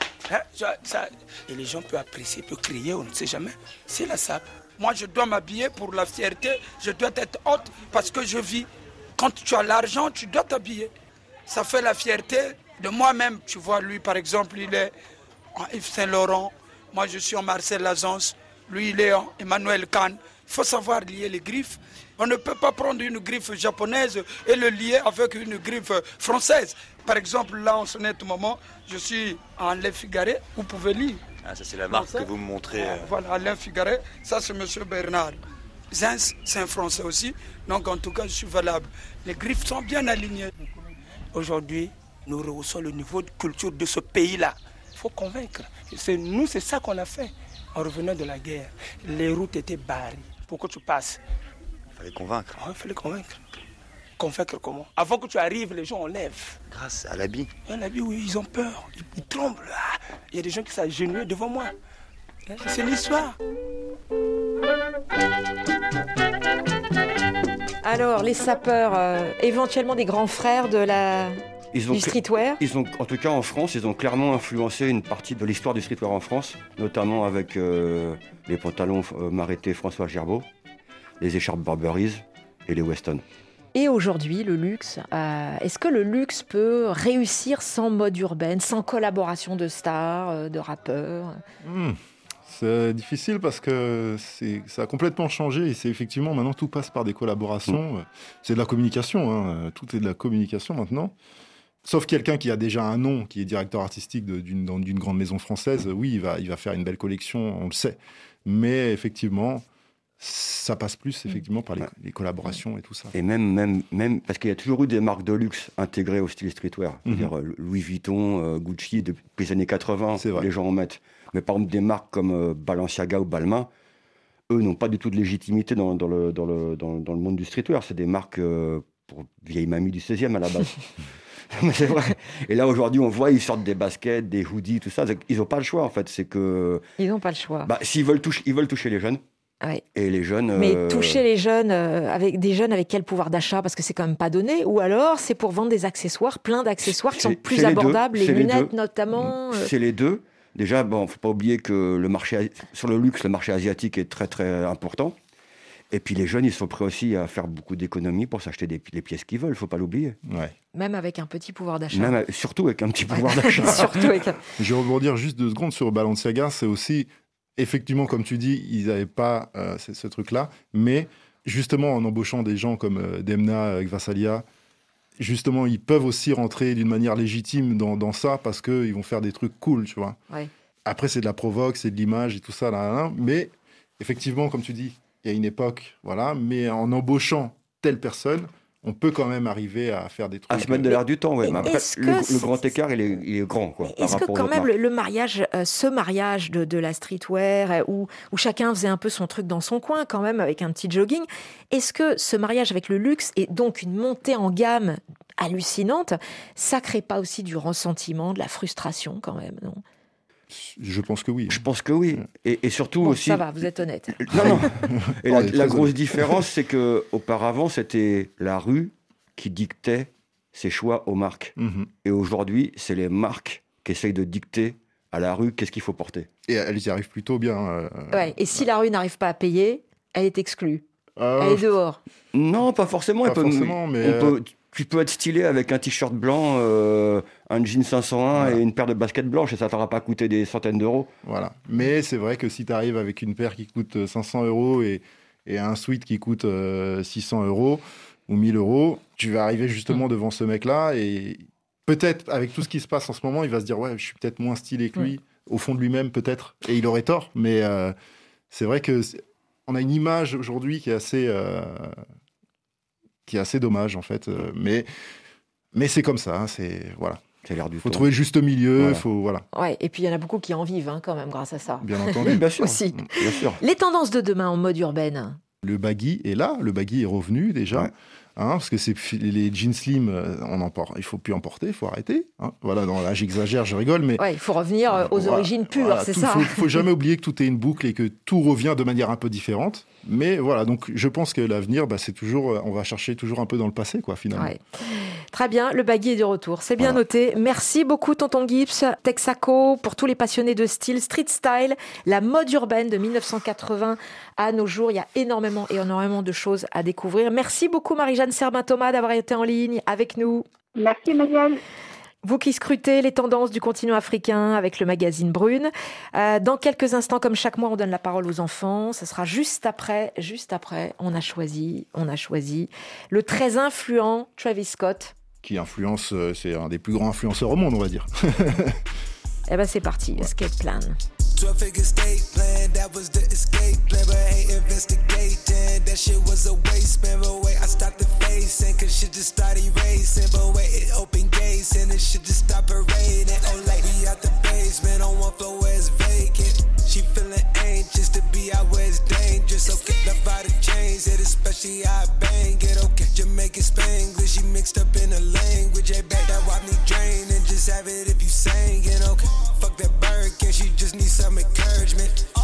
[SPEAKER 19] Et les gens peuvent apprécier, peuvent crier, on ne sait jamais. C'est la SAP. Moi, je dois m'habiller pour la fierté. Je dois être haute parce que je vis. Quand tu as l'argent, tu dois t'habiller. Ça fait la fierté de moi-même. Tu vois, lui, par exemple, il est en Yves Saint-Laurent. Moi, je suis en Marcel Lazance. Lui, il est en Emmanuel Kahn. Il faut savoir lier les griffes. On ne peut pas prendre une griffe japonaise et le lier avec une griffe française. Par exemple, là, en ce net moment, je suis en Alain Figaré. Vous pouvez lire.
[SPEAKER 18] Ah, ça, c'est la marque que vous me montrez.
[SPEAKER 17] Voilà, Alain Figaré. Ça, c'est M. Bernard. Zens, c'est un Français aussi. Donc, en tout cas, je suis valable. Les griffes sont bien alignées. Aujourd'hui, nous rehaussons le niveau de culture de ce pays-là. Il faut convaincre. Nous, c'est ça qu'on a fait. En revenant de la guerre, les routes étaient barrées. Pour que tu passes.
[SPEAKER 18] Il fallait convaincre.
[SPEAKER 17] Il fallait convaincre. Convaincre comment? Avant que tu arrives, les gens enlèvent.
[SPEAKER 18] Grâce à l'habit.
[SPEAKER 17] L'habit, oui, ils ont peur. Ils tremblent. Il y a des gens qui s'agenouillent devant moi. C'est l'histoire.
[SPEAKER 2] Alors, les sapeurs, éventuellement des grands frères du streetwear.
[SPEAKER 4] En tout cas, en France, ils ont clairement influencé une partie de l'histoire du streetwear en France, notamment avec les pantalons Mareté François Gerbeau, les écharpes Burberry's et les Weston.
[SPEAKER 2] Et aujourd'hui, le luxe, est-ce que le luxe peut réussir sans mode urbaine, sans collaboration de stars, de rappeurs ?
[SPEAKER 3] C'est difficile parce que ça a complètement changé et c'est effectivement maintenant tout passe par des collaborations. C'est de la communication, tout est de la communication maintenant. Sauf quelqu'un qui a déjà un nom, qui est directeur artistique d'une grande maison française, oui, il va faire une belle collection, on le sait. Mais effectivement, ça passe plus effectivement par les collaborations et tout ça.
[SPEAKER 4] Et même parce qu'il y a toujours eu des marques de luxe intégrées au style streetwear. C'est-à-dire Louis Vuitton, Gucci, depuis les années 80, les gens en mettent. Mais par exemple, des marques comme Balenciaga ou Balmain, eux n'ont pas du tout de légitimité dans le monde du streetwear. C'est des marques pour vieilles mamies du 16e à la base. Mais c'est vrai. Et là, aujourd'hui, on voit, ils sortent des baskets, des hoodies, tout ça. Ils n'ont pas le choix, en fait. C'est que...
[SPEAKER 2] Ils n'ont pas le choix.
[SPEAKER 4] S'ils veulent toucher les jeunes.
[SPEAKER 2] Oui.
[SPEAKER 4] Et les jeunes...
[SPEAKER 2] Mais toucher les jeunes, avec quel pouvoir d'achat ? Parce que c'est quand même pas donné. Ou alors, c'est pour vendre des accessoires, plein d'accessoires qui sont plus abordables, les lunettes notamment.
[SPEAKER 4] C'est les deux. Déjà, faut pas oublier que sur le luxe, le marché asiatique est très, très important. Et puis les jeunes, ils sont prêts aussi à faire beaucoup d'économies pour s'acheter les pièces qu'ils veulent, il ne faut pas l'oublier.
[SPEAKER 3] Ouais.
[SPEAKER 2] Même avec un petit pouvoir d'achat.
[SPEAKER 4] Surtout avec un petit pouvoir d'achat.
[SPEAKER 3] Je vais rebondir juste 2 secondes sur Balenciaga. C'est aussi, effectivement, comme tu dis, ils n'avaient pas ce truc-là. Mais justement, en embauchant des gens comme Demna, Gvasalia, justement, ils peuvent aussi rentrer d'une manière légitime dans ça parce qu'ils vont faire des trucs cool, tu vois.
[SPEAKER 2] Ouais.
[SPEAKER 3] Après, c'est de la provoque, c'est de l'image et tout ça. Là. Mais effectivement, comme tu dis, il y a une époque, voilà, mais en embauchant telle personne, on peut quand même arriver à faire des trucs.
[SPEAKER 4] À se mettre de l'air du temps, oui. Mais après, le grand écart, il est grand, quoi.
[SPEAKER 2] Est-ce que quand même le mariage, ce mariage de la streetwear, où chacun faisait un peu son truc dans son coin, quand même, avec un petit jogging, est-ce que ce mariage avec le luxe et donc une montée en gamme hallucinante, ça crée pas aussi du ressentiment, de la frustration, quand même, non ?
[SPEAKER 3] Je pense que oui.
[SPEAKER 4] Je pense que oui. Et surtout aussi...
[SPEAKER 2] Ça va, vous êtes honnête.
[SPEAKER 4] Non. Et la grosse différence, c'est qu'auparavant, c'était la rue qui dictait ses choix aux marques. Et aujourd'hui, c'est les marques qui essayent de dicter à la rue qu'est-ce qu'il faut porter.
[SPEAKER 3] Et elles y arrivent plutôt bien.
[SPEAKER 2] Et si la rue n'arrive pas à payer, elle est exclue. Elle est dehors.
[SPEAKER 4] Non, pas forcément. Tu peux être stylé avec un t-shirt blanc, un jean 501 et une paire de baskets blanches et ça ne t'aura pas coûté des centaines d'euros.
[SPEAKER 3] Voilà. Mais c'est vrai que si tu arrives avec une paire qui coûte 500 € et un sweat qui coûte 600 € ou 1000 €, tu vas arriver justement devant ce mec-là et peut-être avec tout ce qui se passe en ce moment, il va se dire « Ouais, je suis peut-être moins stylé que lui. » Au fond de lui-même, peut-être. Et il aurait tort. Mais c'est vrai qu'on a une image aujourd'hui qui est assez dommage en fait, mais c'est comme ça, voilà.
[SPEAKER 4] C'est l'air du temps.
[SPEAKER 3] Faut trouver le juste milieu,
[SPEAKER 2] voilà. Ouais, et puis il y en a beaucoup qui en vivent quand même grâce à ça.
[SPEAKER 3] Bien entendu,
[SPEAKER 4] bien sûr.
[SPEAKER 2] Aussi.
[SPEAKER 4] Bien sûr.
[SPEAKER 2] Les tendances de demain en mode urbaine.
[SPEAKER 3] Le baggy est là, le baggy est revenu déjà. Ouais. Parce que les jeans slim, il faut plus en porter, il faut arrêter. Voilà, là j'exagère, je rigole, mais
[SPEAKER 2] il faut revenir aux origines pures, c'est ça.
[SPEAKER 3] Faut jamais oublier que tout est une boucle et que tout revient de manière un peu différente. Mais voilà, donc je pense que l'avenir, c'est toujours, on va chercher toujours un peu dans le passé, quoi, finalement.
[SPEAKER 2] Ouais. Très bien, le baggy est de retour, c'est bien noté. Merci beaucoup, Tonton Gibbs, Texaco, pour tous les passionnés de style, street style, la mode urbaine de 1980 à nos jours. Il y a énormément de choses à découvrir. Merci beaucoup, Marie-Jeanne Serbin-Thomas, d'avoir été en ligne avec nous.
[SPEAKER 6] Merci, Marianne.
[SPEAKER 2] Vous qui scrutez les tendances du continent africain avec le magazine Brune. Dans quelques instants, comme chaque mois, on donne la parole aux enfants. Ce sera juste après, on a choisi le très influent Travis Scott.
[SPEAKER 3] Qui influence, c'est un des plus grands influenceurs au monde, on va dire.
[SPEAKER 2] Eh ben c'est parti, Escape Plan.
[SPEAKER 20] 12-figure state plan, that was the escape plan, but I ain't investigating. That shit was a waste, man, but wait, I stopped the facing, cause shit just started racing, but wait, it opened gates, and it shit just stopped parading. Oh, lady out the basement, on one floor where it's vacant. She feeling anxious to be out where it's dangerous, okay, love out the chains, it especially I bang it, okay. Jamaican Spanglish, she mixed up in a language, hey, back that wop need drain, and just have it if you sang it, okay. Fuck that bird, can she just need some encouragement? Fix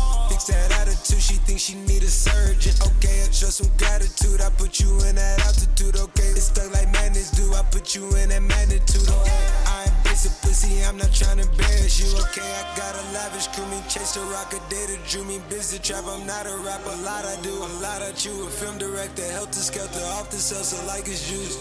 [SPEAKER 20] match that attitude. She thinks she need a surgeon. Okay, I show some gratitude. I put you in that altitude. Okay, it's stuck like magnets do. I put you in that magnitude. Okay, I embrace a pussy. I'm not trying to embarrass you. Okay, I got a lavish crew. Me chase the rock a day that drew me busy trap. I'm not a rapper. A lot I do. A lot I chew. A film director. Helter skelter. Off the salsa like it's juice.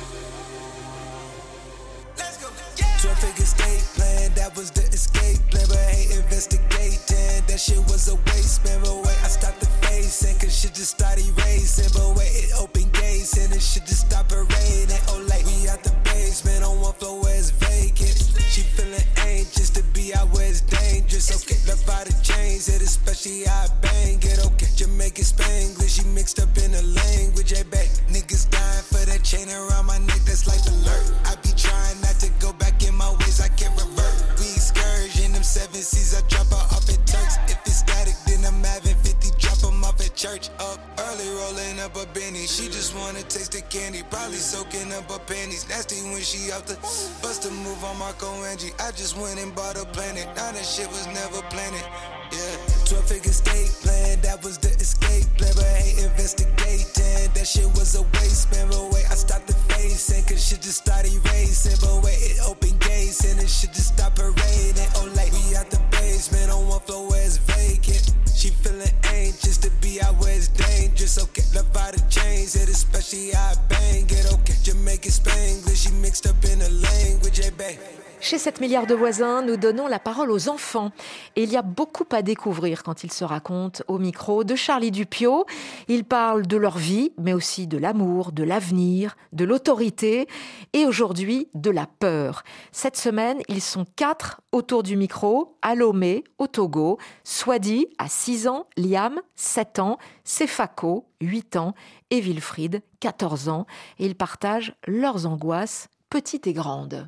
[SPEAKER 20] 12-figure estate plan, that was the escape plan, but I hate investigating. That shit was a waste, man, but wait, I stopped the facing, cause shit just started racing, but wait, it opened gates, and it shit just stopped parading. Oh, like, we out the basement, on one floor where it's vacant. She feeling anxious to be out where it's dangerous, okay, love out the chains, it especially how I bang it, okay, Jamaican Spanglish, she mixed up in the language, hey, back, niggas dying for that chain around my neck, that's life alert. I be trying not to go back in my ways, I can't revert. We excursion, them 7 C's, I drop her off at Turks. If it's static, then I'm having 50, drop them off at church. Up early, rolling up a Benny. She just wanna taste the candy, probably soaking up her panties. Nasty when she out the bust a move on Marco Angie. I just went and bought a planet, now that shit was never planned. Yeah, 12-figure estate plan, that was the escape plan, but I hate investigating. That shit was a waste, man, but wait, I stopped the facing, cause shit just started racing, but wait, it opened gates, and it shit just stopped parading. Oh, like, we out the basement, on one floor where it's vacant. She feeling anxious to be out where it's dangerous, okay, love out the chains, it especially how I bang it, okay, Jamaican Spanglish, she mixed up in the language, hey, babe.
[SPEAKER 2] Chez 7 milliards de voisins, nous donnons la parole aux enfants. Et il y a beaucoup à découvrir quand ils se racontent au micro de Charlie Dupiot. Ils parlent de leur vie, mais aussi de l'amour, de l'avenir, de l'autorité et aujourd'hui de la peur. Cette semaine, ils sont 4 autour du micro, à Lomé, au Togo. Swadi a 6 ans, Liam, 7 ans, Sefako, 8 ans et Wilfried, 14 ans. Et ils partagent leurs angoisses, petites et grandes.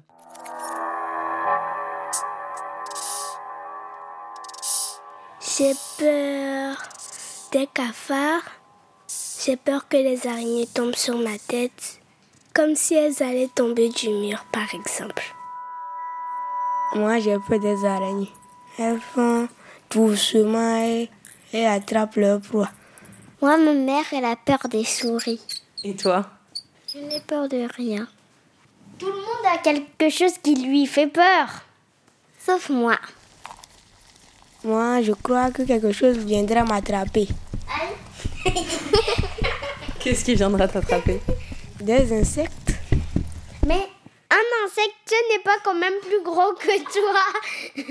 [SPEAKER 21] J'ai peur des cafards. J'ai peur que les araignées tombent sur ma tête, comme si elles allaient tomber du mur, par exemple.
[SPEAKER 22] Moi, j'ai peur des araignées. Elles font doucement et attrapent leur proie.
[SPEAKER 21] Moi, ma mère, elle a peur des souris.
[SPEAKER 2] Et toi?
[SPEAKER 21] Je n'ai peur de rien. Tout le monde a quelque chose qui lui fait peur, sauf moi.
[SPEAKER 22] Moi, je crois que quelque chose viendra m'attraper.
[SPEAKER 2] Qu'est-ce qui viendra t'attraper?
[SPEAKER 22] Des insectes.
[SPEAKER 21] Mais un insecte n'est pas quand même plus gros que toi.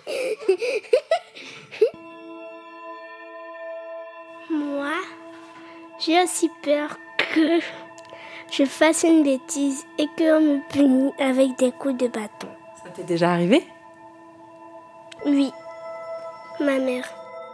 [SPEAKER 21] Moi, j'ai aussi peur que je fasse une bêtise et qu'on me punisse avec des coups de bâton.
[SPEAKER 2] Ça t'est déjà arrivé?
[SPEAKER 21] Oui. Ma mère.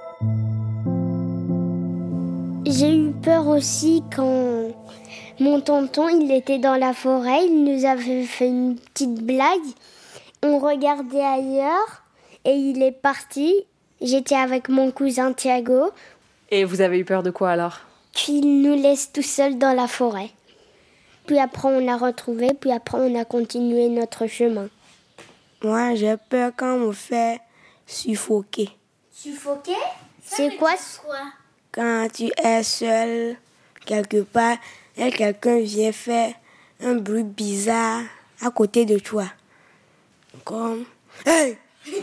[SPEAKER 21] J'ai eu peur aussi quand mon tonton, il était dans la forêt, il nous avait fait une petite blague. On regardait ailleurs et il est parti. J'étais avec mon cousin Thiago.
[SPEAKER 2] Et vous avez eu peur de quoi alors?
[SPEAKER 21] Qu'il nous laisse tout seuls dans la forêt. Puis après on l'a retrouvé, puis après on a continué notre chemin.
[SPEAKER 22] Moi j'ai peur quand on me fait suffoquer.
[SPEAKER 21] Suffoquer? C'est quoi?
[SPEAKER 22] Quand tu es seul quelque part et quelqu'un vient faire un bruit bizarre à côté de toi. Comme... Hey!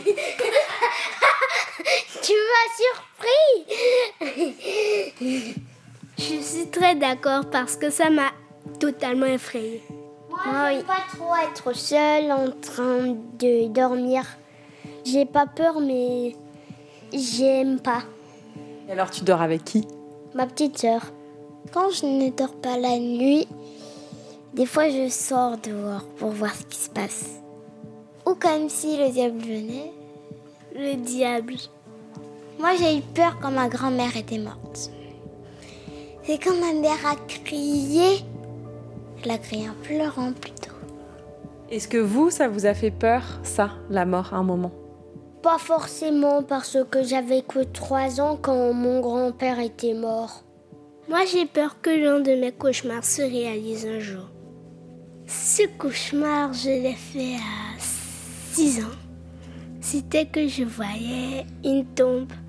[SPEAKER 21] Tu m'as surpris! Je suis très d'accord parce que ça m'a totalement effrayée. Moi, j'aime pas trop être seule en train de dormir. J'ai pas peur, mais j'aime pas.
[SPEAKER 2] Et alors, tu dors avec qui?
[SPEAKER 21] Ma petite sœur. Quand je ne dors pas la nuit, des fois je sors dehors pour voir ce qui se passe. Ou comme si le diable venait. Le diable. Moi, j'ai eu peur quand ma grand-mère était morte. C'est quand ma mère a crié. Elle a crié en pleurant plutôt.
[SPEAKER 2] Est-ce que vous, ça vous a fait peur, ça, la mort, à un moment?
[SPEAKER 21] Pas forcément, parce que j'avais que 3 ans quand mon grand-père était mort. Moi, j'ai peur que l'un de mes cauchemars se réalise un jour. Ce cauchemar, je l'ai fait à 6 ans. C'était que je voyais une tombe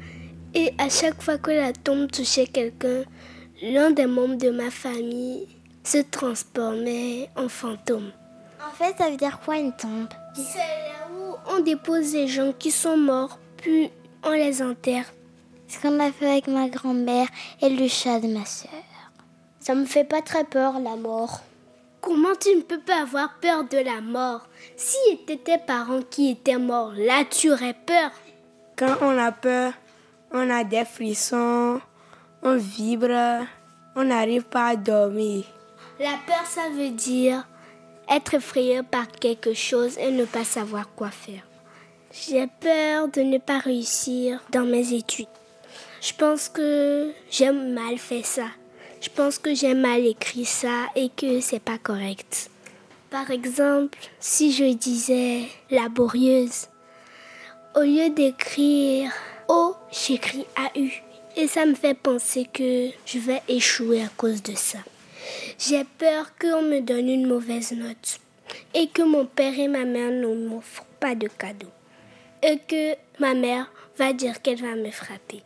[SPEAKER 21] Et à chaque fois que la tombe touchait quelqu'un, l'un des membres de ma famille se transformait en fantôme. En fait, ça veut dire quoi une tombe? C'est là où on dépose les gens qui sont morts, puis on les enterre. C'est ce qu'on a fait avec ma grand-mère et le chat de ma sœur. Ça me fait pas très peur, la mort. Comment tu ne peux pas avoir peur de la mort? Si c'était tes parents qui étaient morts, là tu aurais peur.
[SPEAKER 22] Quand on a peur, on a des frissons, on vibre, on n'arrive pas à dormir.
[SPEAKER 21] La peur, ça veut dire être effrayé par quelque chose et ne pas savoir quoi faire. J'ai peur de ne pas réussir dans mes études. Je pense que j'ai mal fait ça. Je pense que j'ai mal écrit ça et que c'est pas correct. Par exemple, si je disais laborieuse, au lieu d'écrire O, j'écris AU. Et ça me fait penser que je vais échouer à cause de ça. J'ai peur qu'on me donne une mauvaise note et que mon père et ma mère ne m'offrent pas de cadeaux. Et que ma mère va dire qu'elle va me frapper.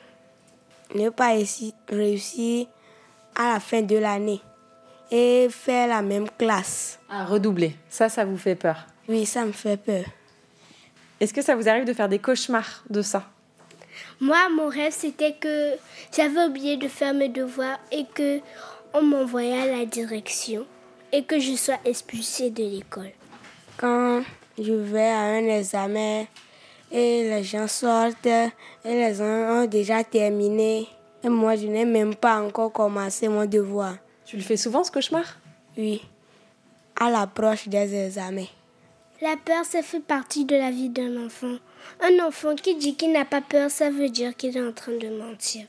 [SPEAKER 22] Ne pas réussir à la fin de l'année et faire la même classe.
[SPEAKER 2] Ah, redoubler, ça vous fait peur?
[SPEAKER 22] Oui, ça me fait peur.
[SPEAKER 2] Est-ce que ça vous arrive de faire des cauchemars de ça?
[SPEAKER 21] Moi, mon rêve, c'était que j'avais oublié de faire mes devoirs et qu'on m'envoyait à la direction et que je sois expulsée de l'école.
[SPEAKER 22] Quand je vais à un examen et les gens sortent et les gens ont déjà terminé et moi, je n'ai même pas encore commencé mon devoir.
[SPEAKER 2] Tu le fais souvent, ce cauchemar?
[SPEAKER 22] Oui, à l'approche des examens.
[SPEAKER 21] La peur, ça fait partie de la vie d'un enfant. Un enfant qui dit qu'il n'a pas peur, ça veut dire qu'il est en train de mentir.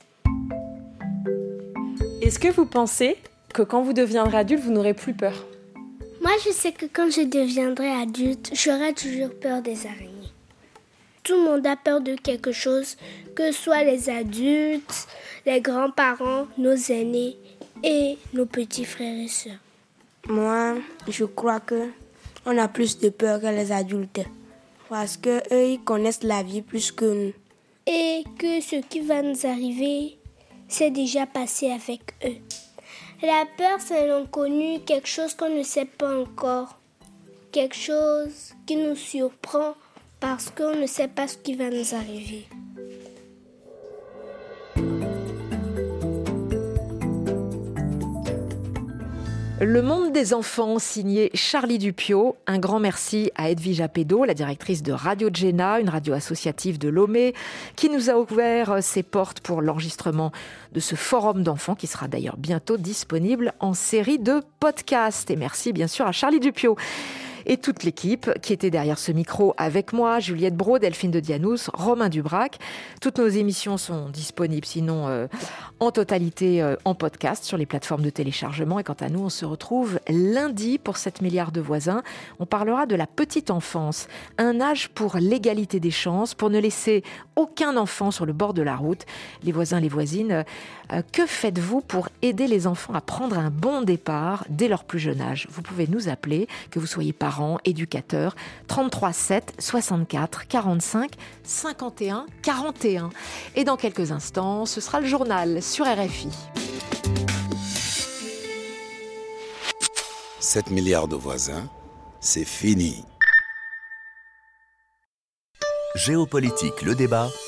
[SPEAKER 2] Est-ce que vous pensez que quand vous deviendrez adulte, vous n'aurez plus peur?
[SPEAKER 21] Moi, je sais que quand je deviendrai adulte, j'aurai toujours peur des araignées. Tout le monde a peur de quelque chose, que ce soit les adultes, les grands-parents, nos aînés et nos petits frères et sœurs.
[SPEAKER 22] Moi, je crois que on a plus de peur que les adultes. Parce qu'eux, ils connaissent la vie plus que nous.
[SPEAKER 21] Et que ce qui va nous arriver, c'est déjà passé avec eux. La peur, c'est l'inconnu, quelque chose qu'on ne sait pas encore. Quelque chose qui nous surprend parce qu'on ne sait pas ce qui va nous arriver.
[SPEAKER 2] Le monde des enfants, signé Charlie Dupiot. Un grand merci à Edwige Apédo, la directrice de Radio Djena, une radio associative de Lomé, qui nous a ouvert ses portes pour l'enregistrement de ce forum d'enfants, qui sera d'ailleurs bientôt disponible en série de podcasts. Et merci bien sûr à Charlie Dupiot. Et toute l'équipe qui était derrière ce micro avec moi, Juliette Brault, Delphine de Dianous, Romain Dubrac. Toutes nos émissions sont disponibles, sinon en totalité en podcast sur les plateformes de téléchargement. Et quant à nous, on se retrouve lundi pour 7 milliards de voisins. On parlera de la petite enfance, un âge pour l'égalité des chances, pour ne laisser aucun enfant sur le bord de la route. Les voisins, les voisines, que faites-vous pour aider les enfants à prendre un bon départ dès leur plus jeune âge? Vous pouvez nous appeler, que vous soyez parents, éducateurs, 33 7 64 45 51 41. Et dans quelques instants, ce sera le journal sur RFI.
[SPEAKER 7] 7 milliards de voisins, c'est fini.
[SPEAKER 8] Géopolitique, le débat.